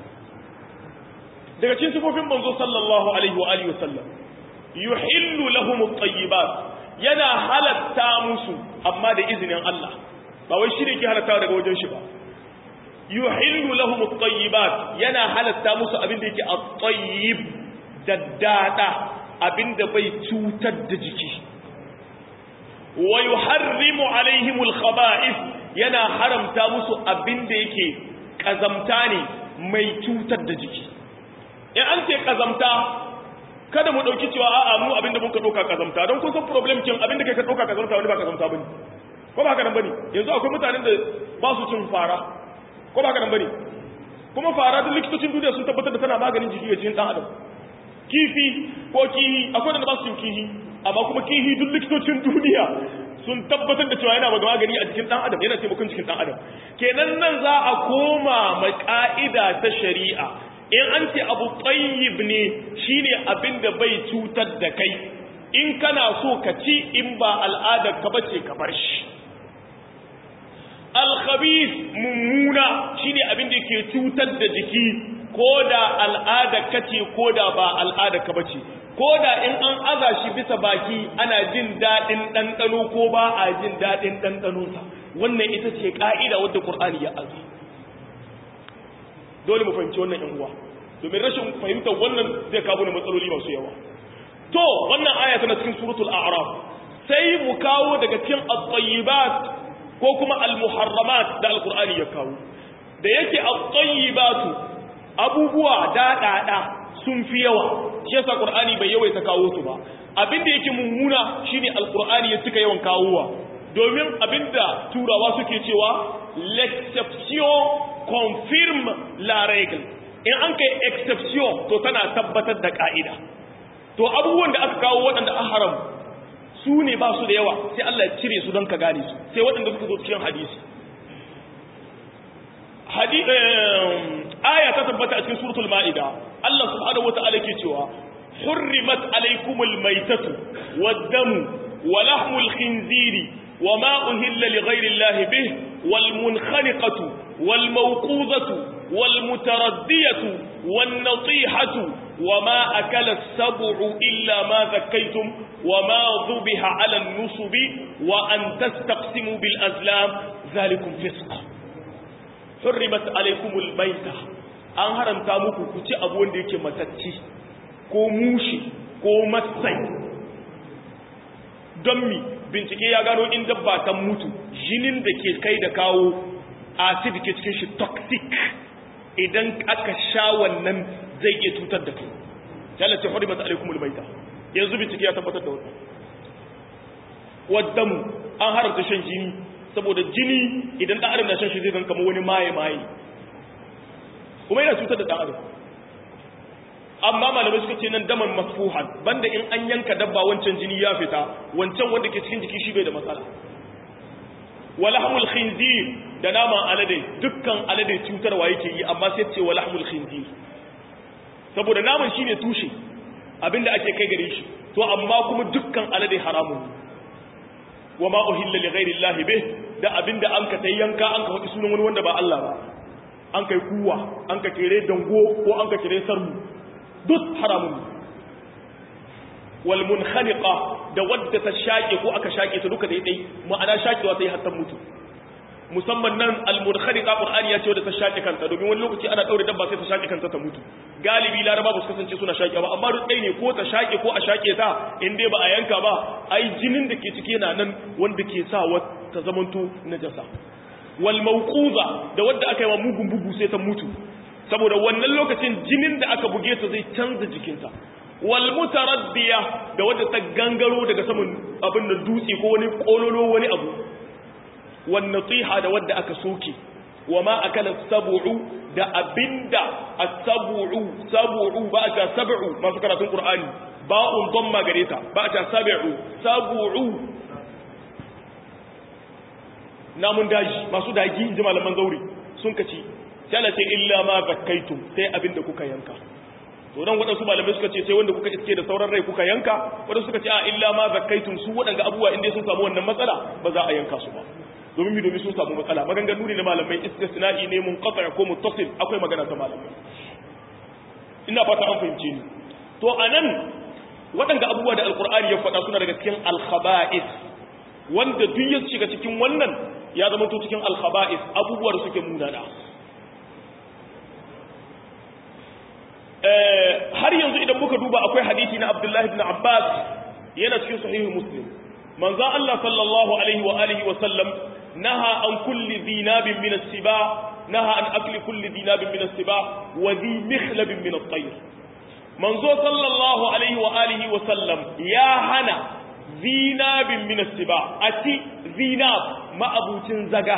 daga cikin sifofin manzo sallallahu alaihi wa alihi wasallam, yuhillu lahum at-tayyibat, yana halatta musu amma da izinin Allah, ba wai shi ne ke halatta daga wajen shi ba. yuhillu lahum at-tayyibat, yana halatta musu abin da yake at-tayyib, daddada, abin da bai cutar da jiki. Wa yuharrimu alaihim al-khaba'ith, yana haramta musu abin da yake kazamta ne mai cutar da jiki. In an ce kazamta, kada mu dauki cewa a'a mu abin da muka doka kazamta, don kun san problem kin abin da kai ka doka kazamta wani ba kazamta bane. Ko ba haka nan bane? Yanzu akwai mutanen da ba su cin fara. Ko ba ka nan bane? Kuma fara duk likitocin duniya sun tabbatar da tana maganin jiki ga jikin dan adam. Kifi ko kihi, akwai da ba su cin kihi, amma kuma kihi duk likitocin duniya sun tabbatar da cewa yana magani a jikin dan adam, yana taimakon jikin dan adam. Kenan nan za a koma mai ka'ida ta shari'a. In an ce abu tayyib ne, shine abin da bai cutar da kai. In kana so ka ci, in ba al'adar ka bace ka bar shi. Al-khabith mummuna shine abin da ke cutar da jiki, ko da al'ada kace ko da ba al'ada ka bace, ko da in an aza shi bisa baki ana jin dadin dandano ko ba a jin dadin dandano sa. Wannan ita ce ka'ida wadda Qur'ani ya aza. Dole mu fahimci wannan ɗan uwa, domin rashin fahimtar wannan zai kawo matsaloli masu yawa. To wannan aya tana cikin suratul A'raf, sai mu kawo daga cikin at-tayyibat ko kuma al-muharramat da al-Qur'ani ya kawo. Da yake at-tayyibatu abubuwa daɗaɗa sun fi yawa, shi yasa Qur'ani bai yawaita kawo su ba. Abinda yake mummuna shine al-Qur'ani ya cika yawan kawowa, domin abinda turawa suke cewa l'exception confirme la règle. In an kai exception to tana tabbatar da ka'ida. To abubuwan da aka kawo waɗanda an haram su ne ba su da yawa, sai Allah ya cire su don ka gane su, sai waɗanda suka zo cikin hadisi. Aya ta tabbata a cikin suratul Ma'ida, Allah subhanahu wata'ala ke cewa hurrimat alaykumul maytatu wad-damu wa lahmul khinziri wa ma uhilla li ghayri Allah bih wal munkhaniqatu wal mawqudatu wal mutaraddiyatu wan natihatu wa ma akala as-sab'u illa ma dhakkaytum wa ma dhubiha 'ala an-nusubi wa an tastaqsimu bil azlam dhalikum fisq. Hurrimat alaykumul maytah, an haramta muku ku ci abu wanda yake matacci ko mushi ko masai don mi bincike ya gano in dabba ta mutu jinin da ke kai da kawo acid ke cikin shi toxic idan aka sha wannan zai iya cutar da kai jalla ta hurimat alaikumul maita yanzu bincike ya tabbatar da wannan waddamu an haramta shan jini saboda jini idan dan adam na shan shi zai zama kamar wani maye kuma yana cutar da dan adam amma malamai suka ce nan daman masfuhan banda in an yanka dabba wancan jini ya fita wancan wanda ke cikin jiki shi bai da matsala walahmul khinzir da naman alade dukkan alade cutarwa yake yi amma sai ce walahmul khinzir saboda naman shine tushe abinda ake kai gare shi to amma kuma dukkan alade haramun wa ma uhilla li ghairi llahi bih da abinda an ka tayyanka an ka faɗi sunan wani wanda ba Allah ba an kai kuwa an ka kire dango ko an ka kire sarmu duk haramun wal munkhaniqa da wadda ta shaƙe ko aka shaƙe ta duka daidai ma'ana shaƙewa sai har ta mutu musamman nan al munkhaniqa qur'ani ya ce wadda ta shaƙe kanta domin wani lokaci ana daure dabba sai ta shaƙe kanta ta mutu galibi laraba ba su kasance suna shaƙe ba amma duk ɗaya ne ko ta shaƙe ko a shaƙe ta in dai ba a yanka ba ai jinin da ke ciki yana nan wanda ke sa ta zamanto najasa wal mawquza da wadda aka yi wa mugun bugu sai ta mutu saboda wannan lokacin jinin da aka buge ta zai canza jikinta wal mutaraddiya da wadda ta gangaro daga saman abin da dutse ko wani kololo wani abu wan natiha da wadda aka soke wama akala sab'u da abinda as-sab'u ba ta sab'u masu karatun qur'ani ba'un damma gare ta ba ta sab'u namun daji masu dagi inji malaman zauri sun kaci sai ce illa ma zakkaitum sai abinda kuka yanka to dan wadansu malamai suka ce sai wanda kuka iske da sauran rai kuka yanka wadansu suka ce a illa ma zakkaitum su wadanga abubuwa inda sun samu wannan matsala ba za a yanka su ba domin sun samu matsala maganganu ne na malamai istisna'i ne munqati' ko muttasil akwai magana ta malamai ina fata an fahimce ni to anan wadanga abubuwa da alqur'ani ya faɗa suna daga cikin al-khaba'is wanda duk ya shiga cikin wannan ya zama to cikin al-khaba'is abubuwa da suke munana har yanzu idan muka duba akwai hadisi na Abdullah ibn Abbas yana cikin sahihu Muslim manzo Allah sallallahu alaihi wa alihi wa sallam naha an kulli dhinabin min as-siba naha an akli kulli dhinabin min as-siba wa dhi mikhlabin min at-tayr manzo sallallahu alaihi wa alihi wa sallam ya hana dhinabin min as-siba ati dhinab ma'abucin zaga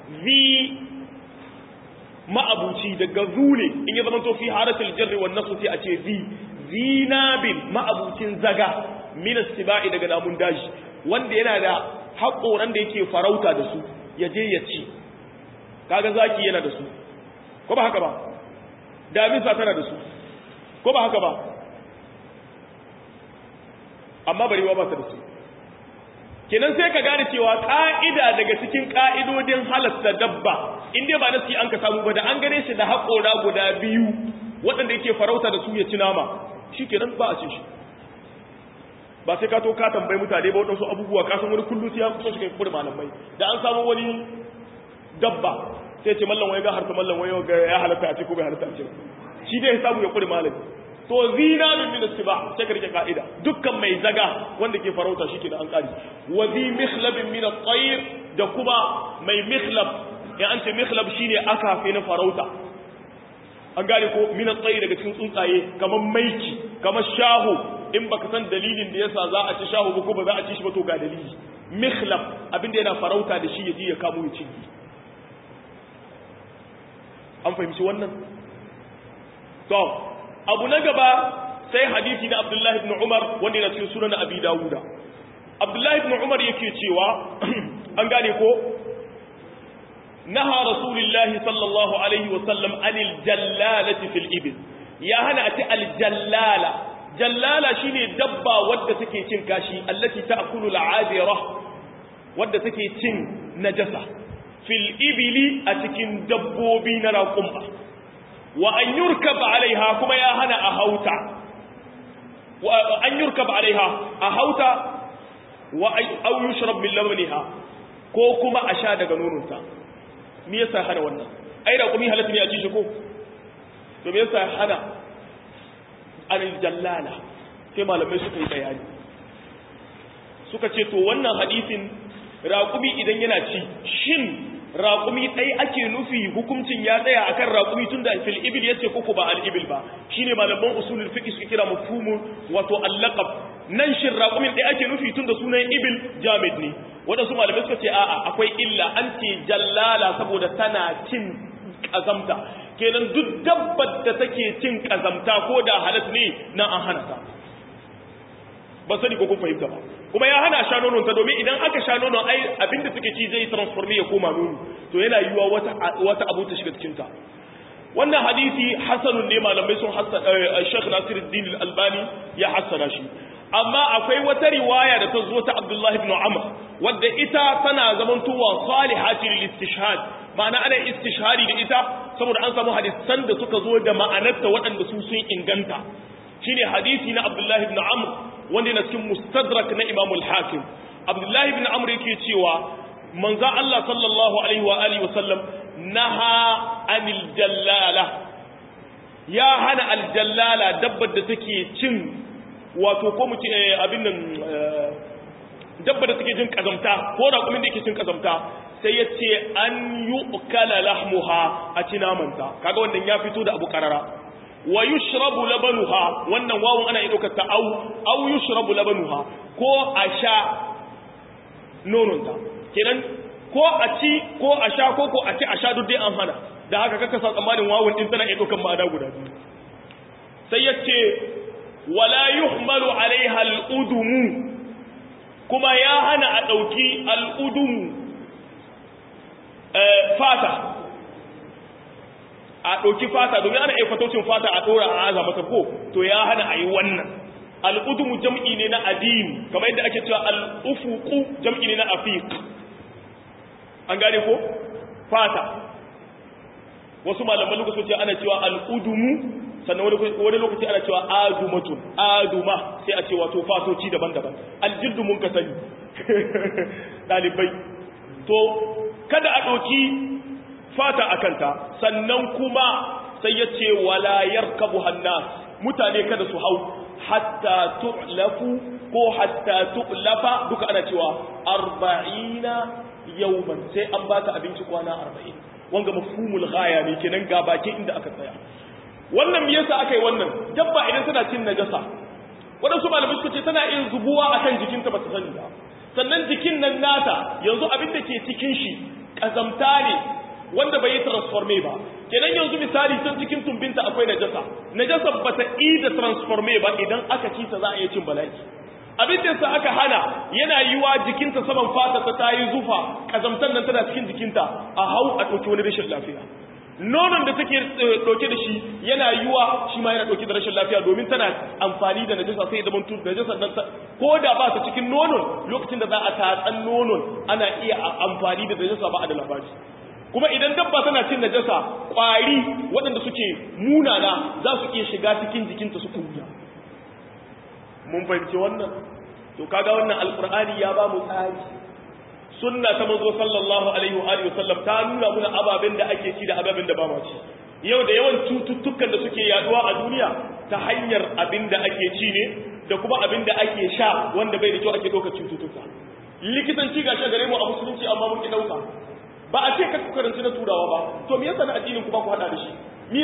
ma'abuci daga zule in ya zama to fi haratul jarri wan nasr sai a ce zinabin ma'abucin zaga min as-sibai daga namun daji wanda yana da haƙoran da yake farauta da su ya je ya ci kaga zaki yana da su ko ba haka ba damisa tana da su ko ba haka ba amma barewa ba ta da su kenan sai ka gane cewa ka'ida daga cikin ka'idodin halatta dabba in dai ba nasi an ka samu ba da an gane shi da haƙora guda biyu waɗanda yake farauta da su ya ci nama shikenan ba a cin shi ba sai ka to ka tambayi mutane ba waɗansu abubuwa ka san wani kullum sai ya kusa shi kai kuri malamai da an samu wani dabba sai ce mallan wai ga harta mallan wai ga ya halatta a ce ko bai halatta a ce shi dai ya samu ya kuri malami to zina min istiba sai ka rike ka'ida dukkan mai zaga wanda ke farauta shike da an kari wa zi mikhlabin min at-tayr da kuma mai mikhlab ya an ce mikhlab shine akafe na farauta an gane ko min at-tayr daga cikin tsuntsaye kamar maiki kamar shaho in baka san dalilin da yasa za a ci shaho ba ko ba za a ci shi ba to ga dalili mikhlab abinda yana farauta da shi yaje ya kamo ya ci an fahimci wannan to abu na gaba sai hadisi na Abdullah ibn Umar wanda yana cikin sunan Abi Dawuda Abdullah ibn Umar yake cewa an gane ko naha rasulullahi sallallahu alaihi wa sallam anil jallalati fil ibil ya hana ati al jallala jallala shine dabba wadda take cin kashi allati ta'kulu al adira wadda take cin najasa fil ibili a cikin dabbobi na raƙumma wa an yurkab alaiha kuma ya hana a hauta wa an yurkab alaiha a hauta wa aw yushrab min labniha ko kuma a sha daga nononta me yasa hana wannan ai da kuma halatta ne a ci shi ko to me yasa hana anil jallala sai malamai suka yi bayani suka ce to wannan hadisin raƙumi idan yana ci shin raƙumi ɗai ake nufi hukuncin ya tsaya akan raƙumi tun da fil ibil yace koko ba al ibil ba shine malaman usulul fiqh suke kira mafhumu wato al-laqab nan shin raƙumin ɗai ake nufi tun da sunan ibil jamid ne wadansu malamai suka ce a'a akwai illa an ce jallala saboda tana cin kazamta kenan duk dabbar da take cin kazamta ko da halat ne na an hana ta ba sani ko kun fahimta ba kuma ya hana sha nonon ta domin idan aka sha nonon ai abinda suke ci zai transforme ya koma nono to yana yiwa wata abu ta shiga cikin ta wannan hadisi hasanun ne malamai sun hasana Sheikh Nasiruddin Al-Albani ya hasana shi amma akwai wata riwaya da ta zo ta Abdullah ibn Amr wadda ita tana zamantowa salihati lil istishhad ma'ana ana istishhari da ita saboda an samu hadisan da suka zo da ma'anarta waɗanda su sun inganta shine hadisi na Abdullah ibn Amr wanda yana cikin mustadrak na Imam al-Hakim Abdullah ibn Amr yake cewa manzo Allah sallallahu alaihi wa alihi wasallam naha anil jallala ya hana al jallala dabbar da take cin wato ko mutum abin nan dabbar da take jin kazamta ko raƙumin da yake cin kazamta sai ya ce an yu'kala lahmuha a ci namanta kaga wannan ya fito da abu karara wa yushrabu labanuha wannan wawun ana yi daukar ta au yushrabu labanuha ko a sha nononta kenan ko a ci ko a sha ko a ci a sha duk dai an hana da haka kaka sa tsammanin wawun din tana iya daukar ma'ana guda biyu sai yace wala yuhmalu alaiha al-udumu kuma ya hana a dauki al-udumu fata a ɗauki fata domin ana aifatocin fata a ɗora a aza masa ko to ya hana a yi wannan al'udumu jam'i ne na adim kamar yadda ake cewa al'ufuku jam'i ne na afiq an gane ko fata wasu malaman lokaci ce ana cewa al'udumu sannan wani lokaci ana cewa adumatun aduma sai a ce wato fatoci daban-daban aljildu mun ka sani ɗalibai to kada a ɗauki fata a kanta sannan kuma sai ya ce wala yarkabu hannas mutane kada su hau hatta tu'lafu ko hatta tu'lafa duka ana cewa 40 yawman sai an baka abinci kwana 40 wanga mafhumul ghaya ne kenan ga bakin inda aka tsaya wannan me yasa aka yi wannan dabba idan tana cin najasa wadansu malamai suka ce tana yin zubuwa akan jikinta ba ta sani ba sannan jikin nan nata yanzu abin da ke cikin shi kazamta ne wanda bai yi transforme ba kenan yanzu misali tun cikin tumbinta akwai najasa ba ta yi da transforme ba idan aka ci ta za a iya cin bala'i abin da sa aka hana yana yiwa jikinta saman fata ta yi zufa kazamtan nan tana cikin jikinta a hau a ɗauki wani rashin lafiya nonon da take ɗauke da shi yana yiwa shi ma yana ɗauke da rashin lafiya domin tana amfani da najasa sai da mantu najasa nan ko da ba ta cikin nonon lokacin da za a tatsan nonon ana iya amfani da najasa ba a da labari kuma idan dabba tana cin najasa ƙwari waɗanda suke munana za su iya shiga cikin jikinta su kunya mun fahimci wannan to kaga wannan alqur'ani ya ba mu tsari sunna ta manzo sallallahu alaihi wa alihi wasallam ta nuna muna ababen da ake ci da ababen da ba ma ci yau da yawan cututtukan da suke yaduwa a duniya ta hanyar abin da ake ci ne da kuma abin da ake sha wanda bai da kyau ake ɗaukar cututtuka likitanci ga gare mu a musulunci amma mun ki ɗauka ba a ce ka karanci na turawa ba to me yasa na addinin ku ba ku hada da shi me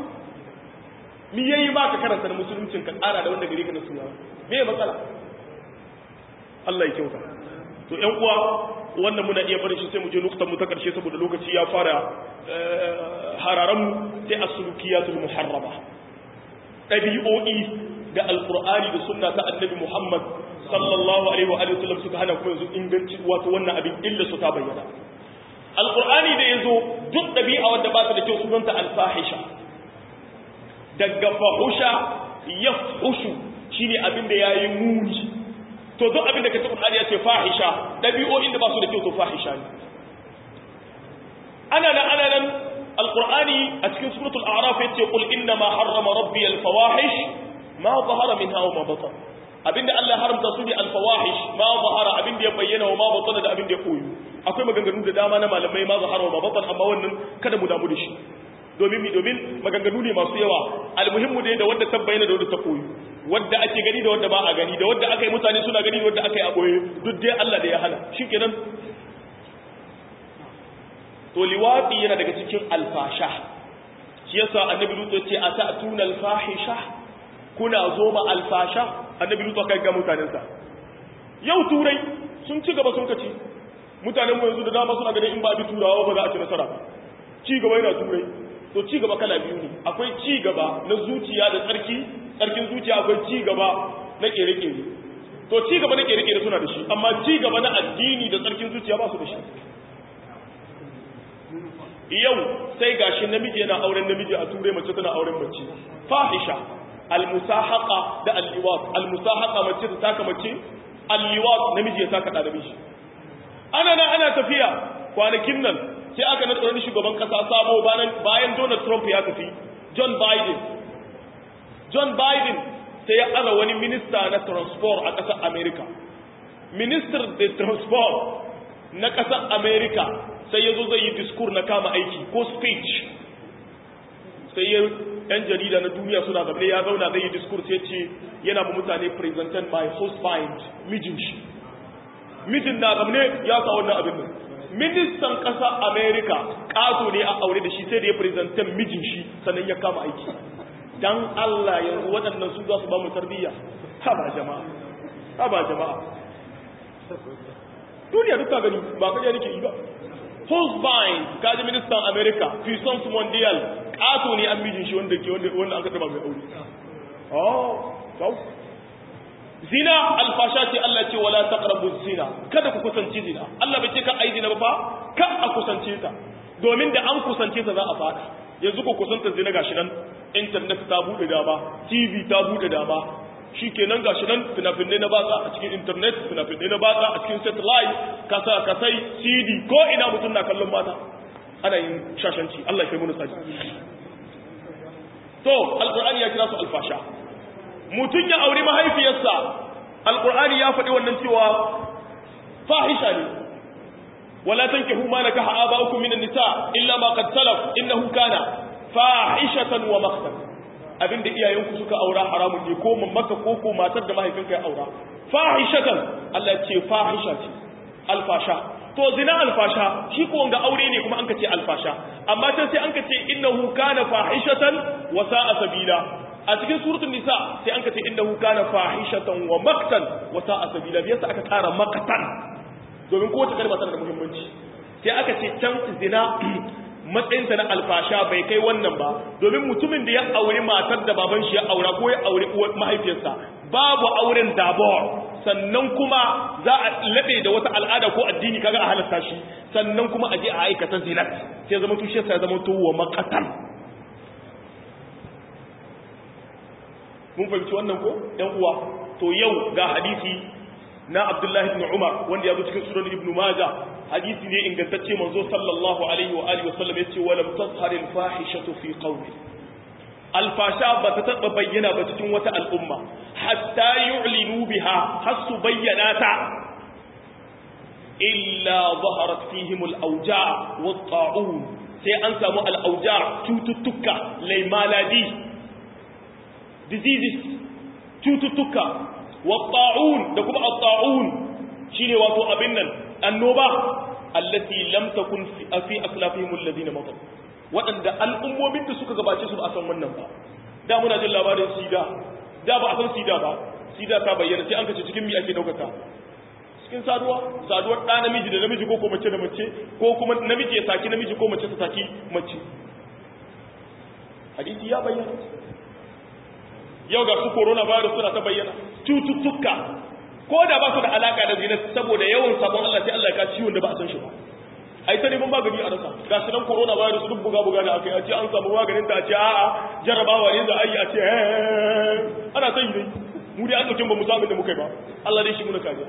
yayi ma ka karanta da musuluncin ka tsara da wanda gare ka na turawa me matsala Allah ya kyauta to ƴan uwa wannan muna iya barin shi sai mu je lokutan mu ta karshe saboda lokaci ya fara hararan mu sai as-sulukiyatul muharrama dabi'o'i da alqur'ani da sunna ta annabi Muhammad sallallahu alaihi wa alihi wasallam suka hana kuma yanzu inganci wato wannan abin illa su ta bayyana alqur'ani da yazo duk dabi'a wanda ba ta da kyau sunanta al-fahisha daga fahusha yafhushu shine abin da yayi muni to duk abin da kace Qur'ani ya ce fahisha dabi'o'in da ba su da kyau to fahisha ne ana nan alqur'ani a cikin suratul a'raf yace qul inna ma harrama rabbi al-fawahish ma zahara minha wa ma batan abinda Allah haramta su ne al-fawahish ma zahara abinda ya bayyana wa ma batan da abinda ya koyo akwai maganganu da dama na malamai ma zahara wa ma batan amma wannan kada mu damu da shi domin maganganu ne masu yawa almuhimmu dai da wanda ta bayyana da wanda ta koyi wanda ake gani da wanda ba a gani da wanda aka yi mutane suna gani da wanda aka yi a koyi duk dai Allah da ya hana shikenan to liwati yana daga cikin alfasha shi yasa annabi lutu ce atatuna alfahisha kuna zo ma alfasha annabi lutu kai ga mutanensa yau turai sun ci gaba sun kaci mutanen mu yanzu da dama suna ganin in ba bi turawa ba za a ci nasara ba ci gaba yana turai to ci gaba kala biyu ne akwai ci gaba na zuciya da tsarkin zuciya akwai ci gaba na kere-kere to ci gaba na kere-kere suna da shi amma ci gaba na addini da tsarkin zuciya ba su da shi yau sai gashi namiji yana auren namiji a turai mace tana auren mace fahisha almusahaqa da alliwat almusahaqa mace ta taka mace alliwat namiji ya taka da namiji ana tafiya kwanakin nan sai aka nada wani shugaban kasa sabo bayan Donald Trump ya tafi John Biden sai ya ara wani minista na transport a ƙasar America minister da transport na ƙasar America sai ya zo zai yi discours na kama aiki ko speech sai yan jarida na duniya suna zaune ya zauna zai yi discours sai ce yana ba mutane presented by husband mijin shi mijin na zaune ya sa wannan abin nan ministan ƙasar America ƙato ne a aure da shi sai da ya presented mijin shi sannan ya kama aiki dan Allah yanzu waɗannan su za su ba mu tarbiyya haba jama'a duniya duk ta gani ba kaje nake yi ba husband kaji ministan America puissance mondial ƙato ne an mijin shi wanda an ka taba mai aure zina alfasha ce Allah ce wala taqrabu zina kada ku kusanci zina Allah bai ce ka ai zina ba fa kan a kusance ta domin da an kusance ta za a fada yanzu ku kusanta zina gashi nan internet ta bude dama TV ta bude dama shikenan gashi nan fina-finai na batsa a cikin internet fina-finai na batsa a cikin satellite kasai CD ko ina mutum na kallon mata ana yin shashanci Allah ya kai mu tsari to alqur'ani ya kira su alfasha mutum ya auri mahaifiyarsa alqur'ani ya faɗi wannan cewa fahisha ne wala tankihu ma nakaha aba'ukum minan nisa illa ma qad salaf innahu kana fahishatan wa maqtan abinda iyayenku suka aura haramun ne ko mamaka ko matar da mahaifinka ya aura fahishatan Allah ya ce fahisha ce alfasha to zina alfasha shi ko wanga aure ne kuma an kace alfasha amma sai an kace innahu kana fahishatan wa sa'a sabila a cikin suratul nisa sai an kace innahu kana fahishatan wa maqtan wa sa'a sabila biyasa aka kara maqtan domin kowace kalma tana da muhimmanci sai aka ce can zina matsayinta na alfasha bai kai wannan ba domin mutumin da ya aure matar da baban shi ya aura ko ya aure uwar mahaifiyarsa babu auren dabor sannan kuma za a labe da wata al'ada ko addini kaga a halatta shi sannan kuma a je a aikata zinat sai zama tushe sai zama to wa maqatan mun fahimci wannan ko ɗan uwa to yau ga hadisi na Abdullahi ibn Umar wanda ya zo cikin sunan Ibn Majah hadisi ne ingantacce manzo sallallahu alaihi wa alihi wasallam yace wa lam tazhar al fahishatu fi qawli al fasha ba ta taba bayyana ba cikin wata al'umma hatta yu'linu biha hasu bayyanata illa zaharat fihim al awja' wat ta'un sai an samu al awja' cututtuka laimaladi diseases cututtuka wat ta'un da kuma at ta'un shine wato abin nan annoba allati lam takun fi aslafihim alladhina mataw wadanda al'ummomin da suka gabace su ba a san wannan ba da muna jin labarin sida da ba a san sida ba sida ta bayyana sai an kace cikin mi ake daukata cikin saduwar da namiji da namiji ko mace da mace ko kuma namiji ya saki namiji ko mace ta saki mace hadisi ya bayyana yau ga su coronavirus suna ta bayyana cututtuka ko da ba su da alaka da zina saboda yawan sabon Allah sai Allah ya ka ciwon da ba a san shi ba ai ta neman magani a rasa ga shi nan coronavirus duk buga da aka yi a ce an samu maganin ta a ce a'a jarabawa ne da ayi a ce ana ta yi dai mu dai an dauke ba mu samu da muka yi ba Allah dai shi muna kaje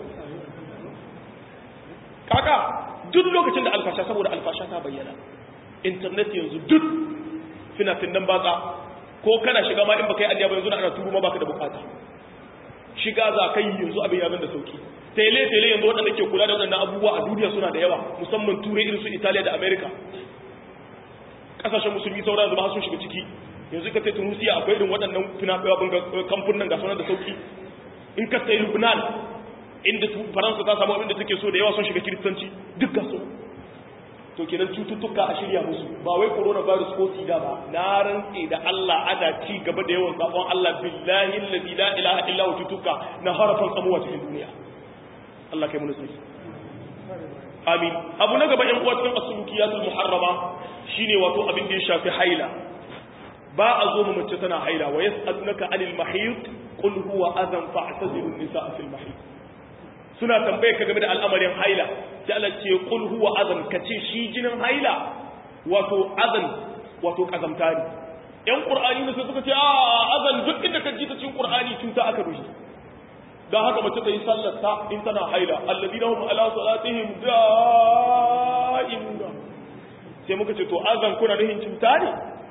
kaka duk lokacin da alfasha saboda alfasha ta bayyana internet yanzu duk fina-finan batsa ko kana shiga ma in baka yi addiya ba yanzu ana turu ma baka da bukata shiga za ka yi yanzu abin ya da sauki tele yanzu waɗanda ke kula da waɗannan abubuwa a duniya suna da yawa musamman turai irin su Italiya da America kasashen musulmi sauran zuba sun shiga ciki yanzu ka sai Tunisia akwai irin waɗannan kamfunan ga sunan da sauki in ka sai Lebanon inda Faransa ta samu abin da take so da yawa sun shiga kiristanci duk ga su to kenan cututtuka a shirya musu ba wai coronavirus ko sida ba na rantse da Allah ana ci gaba da yawan sabon Allah billahi alladhi la ilaha illa huwa cututtuka na harafan samuwa cikin duniya Allah kai mu nasi amin abu na gaba yan uwa cikin asulukiyatul muharrama shine wato abin da ya shafi haila ba a zo mu mace tana haila wa yas'alunaka anil mahid qul huwa adhan fa'tazilu an-nisaa fil mahid suna tambaye ka game da al'amarin haila sai Allah ce qul huwa adhan kace shi jinin haila wato adhan wato kazamta ne yan qur'ani ne suka ce adhan duk inda ka ji ta cikin qur'ani cuta aka rushi dan haka mace ta yi sallar ta in tana haila alladina hum ala salatihim da'imun sai muka ce to adhan kuna nihin cuta ne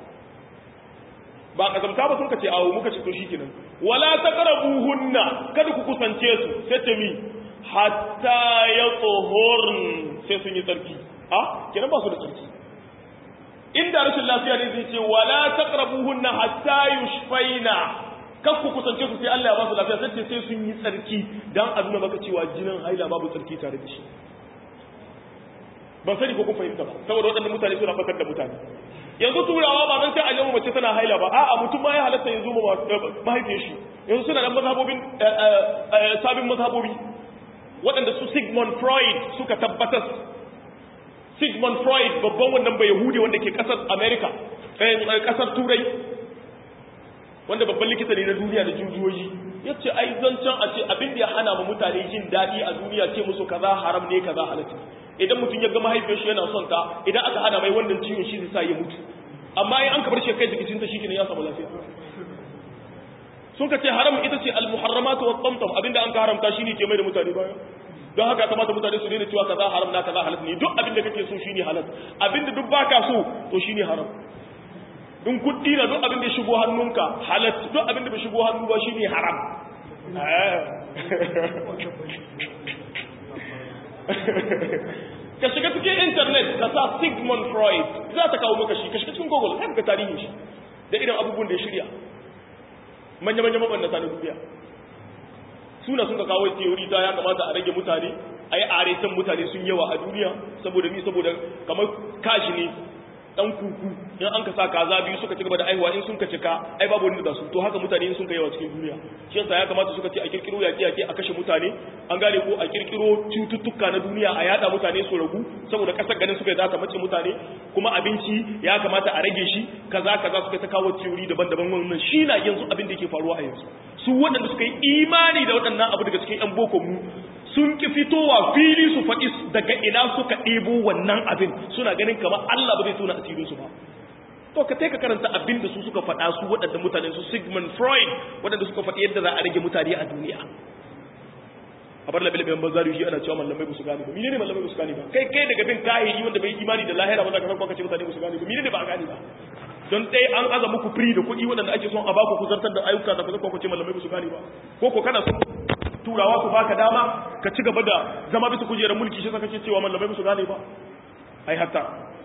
ba kazamta ba sun kace awo muka ce to shikenan wala taqrabuhunna kada ku kusance su sai ta mi hatta yatuhurn sai sun yi tsarki kenan ba su da tsarki inda rashin lafiya ne zai ce wala taqrabuhunna hatta yushfaina kar ku kusance su sai Allah ya ba su lafiya sai sun yi tsarki dan a nuna maka cewa jinin haila babu tsarki tare da shi ban sani ko kun fahimta ba saboda waɗannan mutane suna fatar da mutane yanzu turawa ba zan sai a yau mace tana haila ba a'a mutum ma ya halatta yanzu mahaifiyar shi yanzu suna da mazhabobin sabin mazhabobi waɗanda su Sigmund Freud suka tabbatar Sigmund Freud babban wannan bai Yahudi wanda ke ƙasar America ƙasar Turai wanda babban likita ne na duniya da jujuyoyi yace ai zancan a ce abin da ya hana mu mutane jin daɗi a duniya ce musu kaza haram ne kaza halatta idan mutum ya ga mahaifiyar shi yana son ta idan aka hana mai wannan ciwon shi zai sa ya mutu amma in an kabar shi kai jikin ta shikenan ya samu lafiya sun ka ce haram ita ce al-muharramatu wat-tamtam abinda an ka haramta shine ke mai da mutane baya don haka kamata mutane su daina cewa kaza haram na kaza halal ne duk abinda kake so shine halal abinda duk baka so to shine haram in kudi na duk abinda shigo hannunka halal duk abinda bai shigo hannu ba shine haram ka shiga cikin internet ka sa Sigmund Freud za ta kawo maka shi ka shiga cikin Google sai ka tarihin shi da irin abubuwan da ya shirya manya-manya mabannata na duniya suna sun ka kawo theory ta ya kamata a rage mutane a yi aretan mutane sun yawa a duniya saboda ni saboda kamar kashi ne dan kuku in an ka sa kaza biyu suka ci gaba da aihuwa in sun ka cika ai babu wanda za su to haka mutane in sun ka yawa cikin duniya shi yasa ya kamata suka ce a kirkiro yaki a kashe mutane an gane ko a kirkiro cututtuka na duniya a yada mutane su ragu saboda kasar ganin suka za ta mace mutane kuma abinci ya kamata a rage shi kaza suka ta kawo theory daban-daban wannan shi na yanzu abin da yake faruwa a yanzu su waɗanda suka yi imani da waɗannan abu daga cikin 'yan boko mu sun ki fitowa fili su faɗi daga ina suka ɗebo wannan abin suna ganin kamar Allah ba zai tona asirinsu ba to ka ka karanta abin da su suka faɗa su waɗanda mutane su Sigmund Freud waɗanda suka faɗi yadda za a rage mutane a duniya a bar labe-laben bazari shi ana cewa mallamai ba su gane ba mine ne mallamai ba su gane ba kai daga bin kahiri wanda bai imani da lahira ba za ka farko ka ce mutane ba su gane ba mine ne ba a gane ba don dai an aza muku free da kuɗi waɗanda ake son a baku ku zartar da ayyuka da kuka ku ce mallamai ba su gane ba ko kana son turawa ku baka dama ka ci gaba da zama bisa kujerar mulki shi saka ce cewa mallamai ba su gane ba ai hatta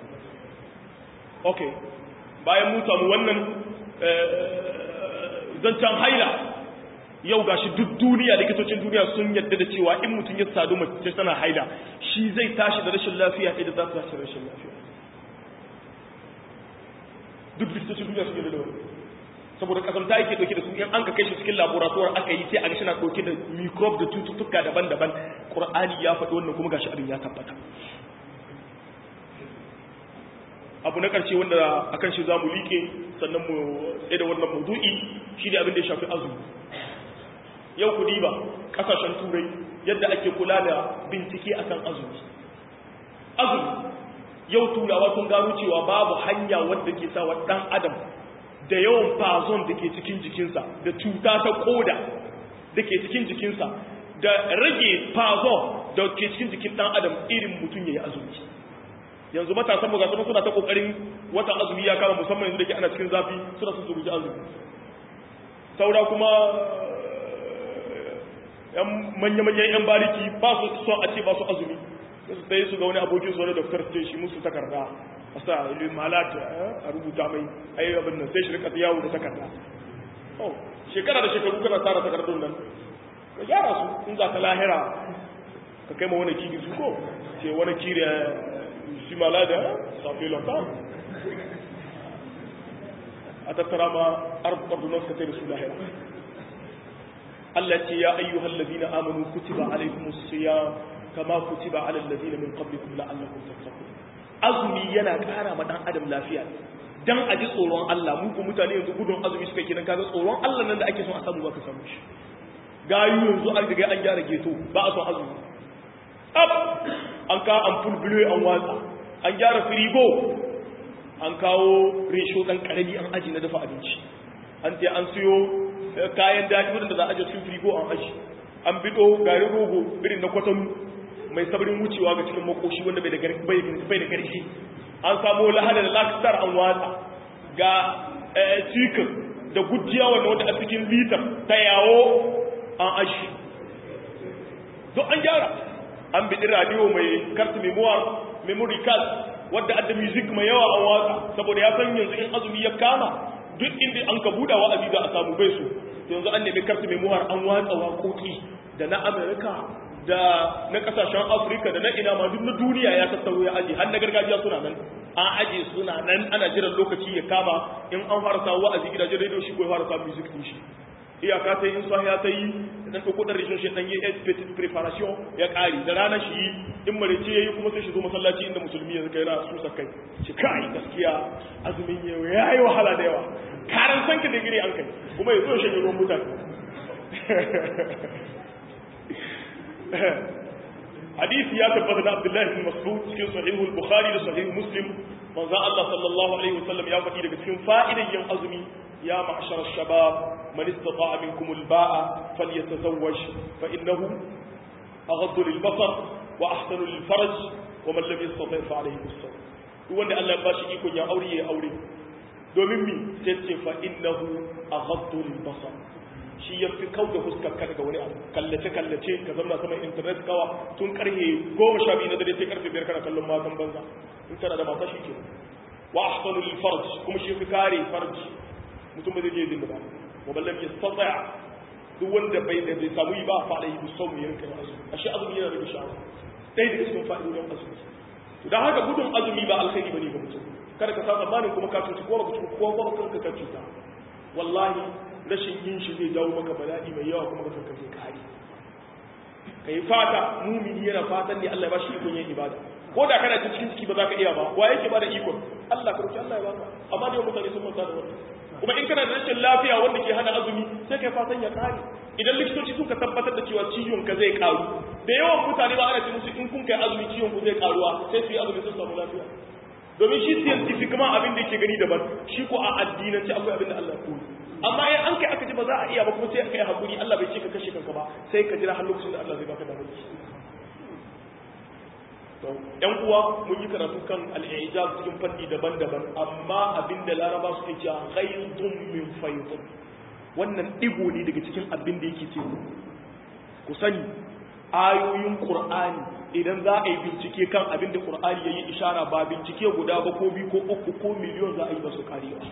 okay bayan mu samu wannan zancen haila yau gashi duk duniya likitocin duniya sun yadda da cewa in mutum ya sadu mace tana haila shi zai tashi da rashin lafiya idan za ta tashi da rashin lafiya duk likitocin duniya sun yadda da wannan saboda kasamta yake dauke da su in an ka kai shi cikin laboratoire aka yi sai a ga shi na dauke da microbe da cututtuka daban-daban Qur'ani ya faɗi wannan kuma gashi abin ya tabbata abu na ƙarshe wanda akan shi zamu liƙe sannan mu tsaye da wannan maudu'i shi ne abin da ya shafi azumi yau ku diba ƙasashen turai yadda ake kula da bincike akan azumi yau turawa sun gano cewa babu hanya wadda ke sa wa ɗan adam da yawan fazon da ke cikin jikinsa da cuta ta koda da ke cikin jikinsa da rage fazon da ke cikin jikin ɗan adam irin mutum ya yi azumi yanzu matasan mu ga suna ta kokarin watan azumi ya kama musamman yanzu da ke ana cikin zafi suna sun zuruji azumi saura kuma yan manya-manyan yan bariki ba su son a ce ba su azumi su sai su ga wani abokin su wani doktor ce shi musu takarda a sa ilu malata a rubuta mai ai abin nan sai shi rika yawo da takarda shekara da shekaru kana tsara takardun nan ka gyara su in za ka lahira ka kai ma wani kiri su ko ce wani kiri shi malada safi lonta a tattara ma ardunan ka kai da su lahira Allah ce ya ayyuhal ladina amanu kutiba alaykumus siyam kama kutiba alal ladina min qablikum la'allakum tattaqun azumi yana ƙara ma dan adam lafiya dan a ji tsoron Allah mu ko mutane yanzu gudun azumi suka kidan kaga tsoron Allah nan da ake son a samu baka samu shi gayu yanzu an riga an gyara geto ba a son azumi an ka ampul bleu an watsa an gyara firigo an kawo resho dan karami an aji na dafa abinci an ce an siyo kayan daɗi wadanda za a ajiye cikin firigo an aji an bido garin rogo irin na kwatanu mai sabrin wucewa ga cikin makoshi wanda bai da ƙarfi an samu lahada da lakistar an watsa ga cikin da gujiya wanda a cikin litar ta yawo an ashi don an gyara an biɗi radio mai kartu memory card wadda adda music mai yawa an watsa saboda ya san yanzu in azumi ya kama duk inda an ka buɗa wa'azi za a samu bai su yanzu an nemi kartu memoir an watsa waƙoƙi da na Amerika da na kasashen Afirka da na ina ma duk na duniya ya tattaro ya aje har na gargajiya suna nan an aje suna nan ana jiran lokaci ya kama in an fara sa wa'azi gidajen radio shi ko ya fara sa music din shi iyaka ta yi in sahiya ta yi dan ɗauko ɗan rishin shi ɗan yi petit preparation ya ƙari da rana shi in marice ya yi kuma sai shi zo masallaci inda musulmi ya kai na su sakai shi kai gaskiya azumin yau ya yi wahala da yawa karan sanka da gire an kai kuma ya zo shi ruwan mutane hadisi ya tabbata da Abdullah ibn Mas'ud cikin sahihul Bukhari da sahih Muslim manzo Allah sallallahu alaihi wasallam ya faɗi daga cikin fa'idan yin azumi ya ma'shar ash-shabab man istata'a minkum al-ba'a falyatazawwaj fa innahu aghaddu lil-basar wa ahsanu lil-farj wa man lam yastati' fa alayhi bis-sawm duk wanda Allah ya bashi iko ya aure ya aure domin mi sai ce fa innahu aghaddu lil-basar shi ya fi kau da huskar ka daga wani abu kallace-kallace ka zama sama internet kawa tun karhe 12 na dare sai karfe 5 kana kallon matan banza in kana da mata shi ke wa ahsanu lil farj kuma shi fi kare farji mutum ba zai je dinga ba wa ballam yastati' duk wanda bai da bai samu yi ba fa alai bisawm yin kai azumi ashe azumi yana da sha'awa dai da cikin fa'idodin azumi to dan haka gudun azumi ba alkhairi bane ga mutum kada ka sa tsammanin kuma ka cuci ko ba ka cuci ko ba kanka ka cuta wallahi rashin yin shi zai jawo maka bala'i mai yawa kuma ka kanka zai kare kai fata mumini yana fatan ne Allah ya bashi ikon yin ibada ko da kana cikin ciki ba za ka iya ba wa yake ba da ikon Allah ka roki Allah ya baka amma dai mutane sun manta da wannan kuma in kana da rashin lafiya wanda ke hana azumi sai kai fatan ya kare idan likitoci suka tabbatar da cewa ciwon ka zai karu da yawan mutane ba ana ce musu in kun kai azumi ciwon ku zai karuwa sai su yi azumi sun samu lafiya domin shi scientific ma abin da yake gani daban shi ko a addinance akwai abin da Allah ya koyi amma in an kai aka ji ba za a iya ba kuma sai aka yi hakuri Allah bai ce ka kashe kanka ba sai ka jira har lokacin da Allah zai baka damar shi to ƴan uwa mun yi karatu kan al-ijaz cikin fanni daban-daban amma abinda Laraba suke cewa ghaydun min faydun wannan digo ne daga cikin abin da yake cewa ku sani ayoyin Qur'ani idan za a yi bincike kan abin da Qur'ani yayi ishara ba bincike guda ba ko biyu ko uku ko miliyon za a yi ba su karewa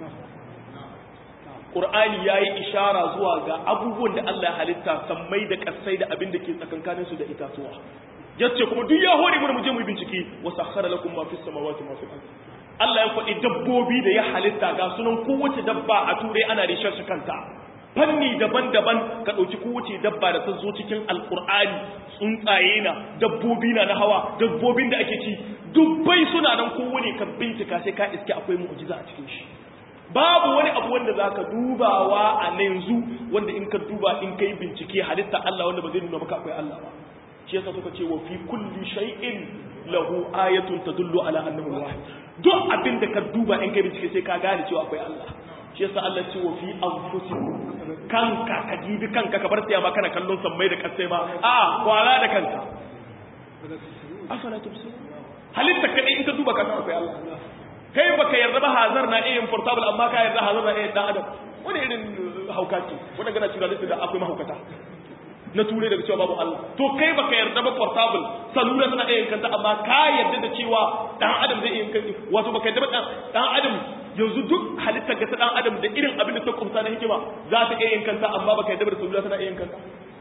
Qur'ani yayi ishara zuwa ga abubuwan da Allah ya halitta sammai da kasai da abin da ke tsakankanin su da itatuwa yace kuma duk ya hore mu je mu bincike wa sakhara lakum ma fis samawati ma fil ard Allah ya faɗi dabbobi da ya halitta ga sunan kowace dabba a turai ana rishar su kanta fanni daban-daban ka dauki kowace dabba da ta zo cikin alqur'ani tsuntsaye na dabbobi na hawa dabbobin da ake ci dubbai suna nan kowane ka bincika sai ka iske akwai mu'jiza a cikin shi babu wani abu wanda zaka dubawa a yanzu wanda in ka duba in kai bincike halitta Allah wanda ba zai nuna maka akwai Allah ba shi yasa suka ce wa fi kulli shay'in lahu ayatun tadullu ala annahu wahid duk abin da ka duba in kai bincike sai ka gane cewa akwai Allah shi yasa Allah ce wa fi anfusikum kanka ka dibi kanka ka bar tsaya ba kana kallon sammai da kasai ba a kwala da kanka afala tubsir halitta kadai in ka duba ka san akwai Allah kai baka yarda ba hazar na iya portable amma ka yarda hazar na iya dan adam wani irin hauka ce wanda gana cewa da akwai mahaukata na ture daga cewa babu Allah to kai baka yarda ba portable salula tana iya yankanta amma ka yarda da cewa dan adam zai iya yankanta wato baka yarda ba dan adam yanzu duk halittar ga ta dan adam da irin abin da ta kumsa na hikima za ta iya yankanta amma baka yarda da salula tana iya yankanta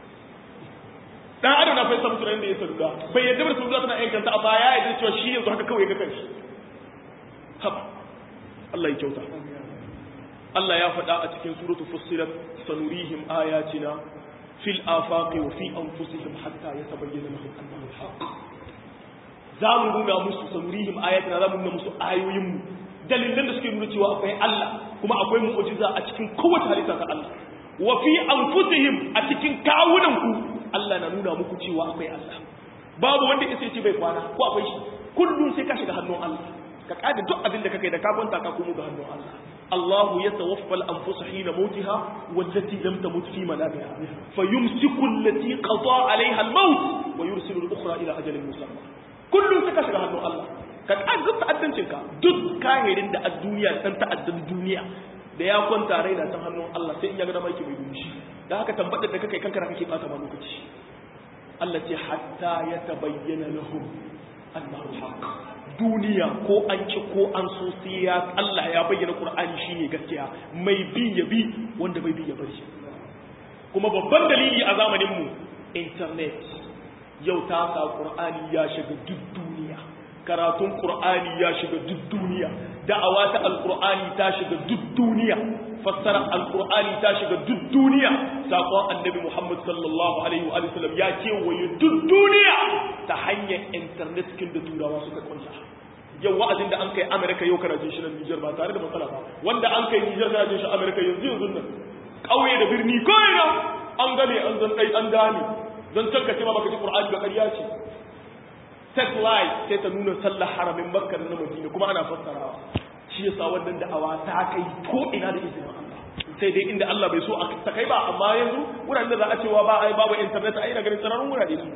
dan adam na fahimta musu da ya salula bai yarda da salula tana iya yankanta amma ya yarda cewa shi yanzu haka kawai ga kanshi haba Allah ya kyauta Allah ya faɗa a cikin suratul fussilat sanurihim ayatina fil afaqi wa fi anfusihim hatta yatabayyana lahum annahu al-haq zamu nuna musu sanurihim ayatina zamu nuna musu ayoyin mu dalilan da suke nuna cewa akwai Allah kuma akwai mu'jiza a cikin kowace halitta ta Allah wa fi anfusihim a cikin kawunan ku Allah na nuna muku cewa akwai Allah babu wanda yake ce bai kwana ko akwai shi kullun sai ka shiga hannun Allah ka kada duk abin da kake da ka kwanta ka komo ga hannun Allah الله يتوفى الأنفس حين موتها والتي لم تمت في منامها فيمسك التي قضى عليها الموت ويرسل الأخرى إلى أجل مسمى كل سكشف عنه الله كأنزل تأدنشك دد كاهرين دا الدنيا تنتأدن الدنيا da ya kwanta raina ta hannun Allah sai in ya ga dama yake mai dumishi da haka tambatar da kake kankara kake bata ma lokaci Allah ce hatta ya tabayyana lahum annahu haqq duniya ko an ci ko an so sai ya Allah ya bayyana Qur'ani shine gaskiya mai bi ya bi wanda bai bi ya bari kuma babban dalili a zamanin mu internet yau ta sa Qur'ani ya shiga duk duniya karatun Qur'ani ya shiga duk duniya da'awa ta alqur'ani ta shiga duk duniya fassara alqur'ani ta shiga duk duniya sakon annabi Muhammad sallallahu alaihi wa sallam ya kewaye duk duniya ta hanyar internet kin da turawa suka kunsa yau wa'azin da an kai America yau kana jin shi nan Niger ba tare da matsala ba wanda an kai Niger kana jin shi America yanzu nan kauye da birni koina an gane an zan dai an dani zan tankace ma baka ji Qur'ani ba ƙarya ce satellite sai ta nuna sallar haramin Makka da Madina kuma ana fassarawa shi yasa wannan da'awa ta kai ko ina da izinin Allah sai dai inda Allah bai so a ta kai ba amma yanzu wuraren da za a cewa ba ai babu internet ai na ganin tsararrun wurare ne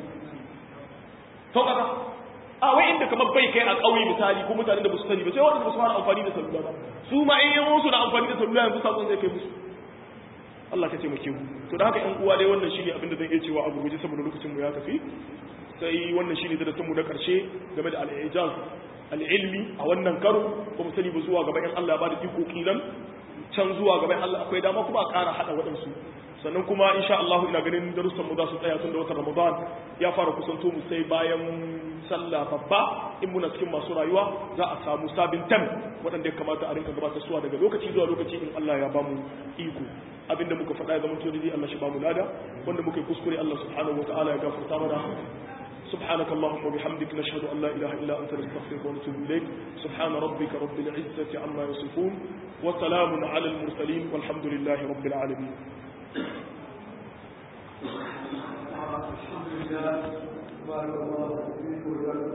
to kaza a wai inda kamar bai kai a ƙauye misali ko mutanen da ba su sani ba sai wanda ba su fara amfani da salula ba su ma in yawan su da amfani da salula yanzu sakon zai kai musu Allah ka taimake mu to da haka ƴan uwa dai wannan shine abin da zan iya cewa a gurguje saboda lokacin mu ya tafi sai wannan shine darasin mu na karshe game da al-ijaz al-ilmi a wannan karo ba mu sani ba zuwa gaba in Allah ya bada iko kilan can zuwa gaba in Allah akwai dama kuma a ƙara hada waɗansu sannan kuma insha Allah ina ganin darussan mu za su tsaya tun da watan Ramadan ya fara kusanto mu sai bayan sallah babba in muna cikin masu rayuwa za a samu sabin tam waɗanda ya kamata a rinka gabatar suwa daga lokaci zuwa lokaci in Allah ya bamu iko abinda muka faɗa ya zama tuni Allah shi bamu lada wanda muka yi kuskure Allah subhanahu wataala ya gafarta mana سبحانك اللهم وبحمدك نشهد أن لا إله إلا أنت نستغفرك ونتوب إليك سبحان ربك رب العزة عما يصفون وسلام على المرسلين والحمد لله رب العالمين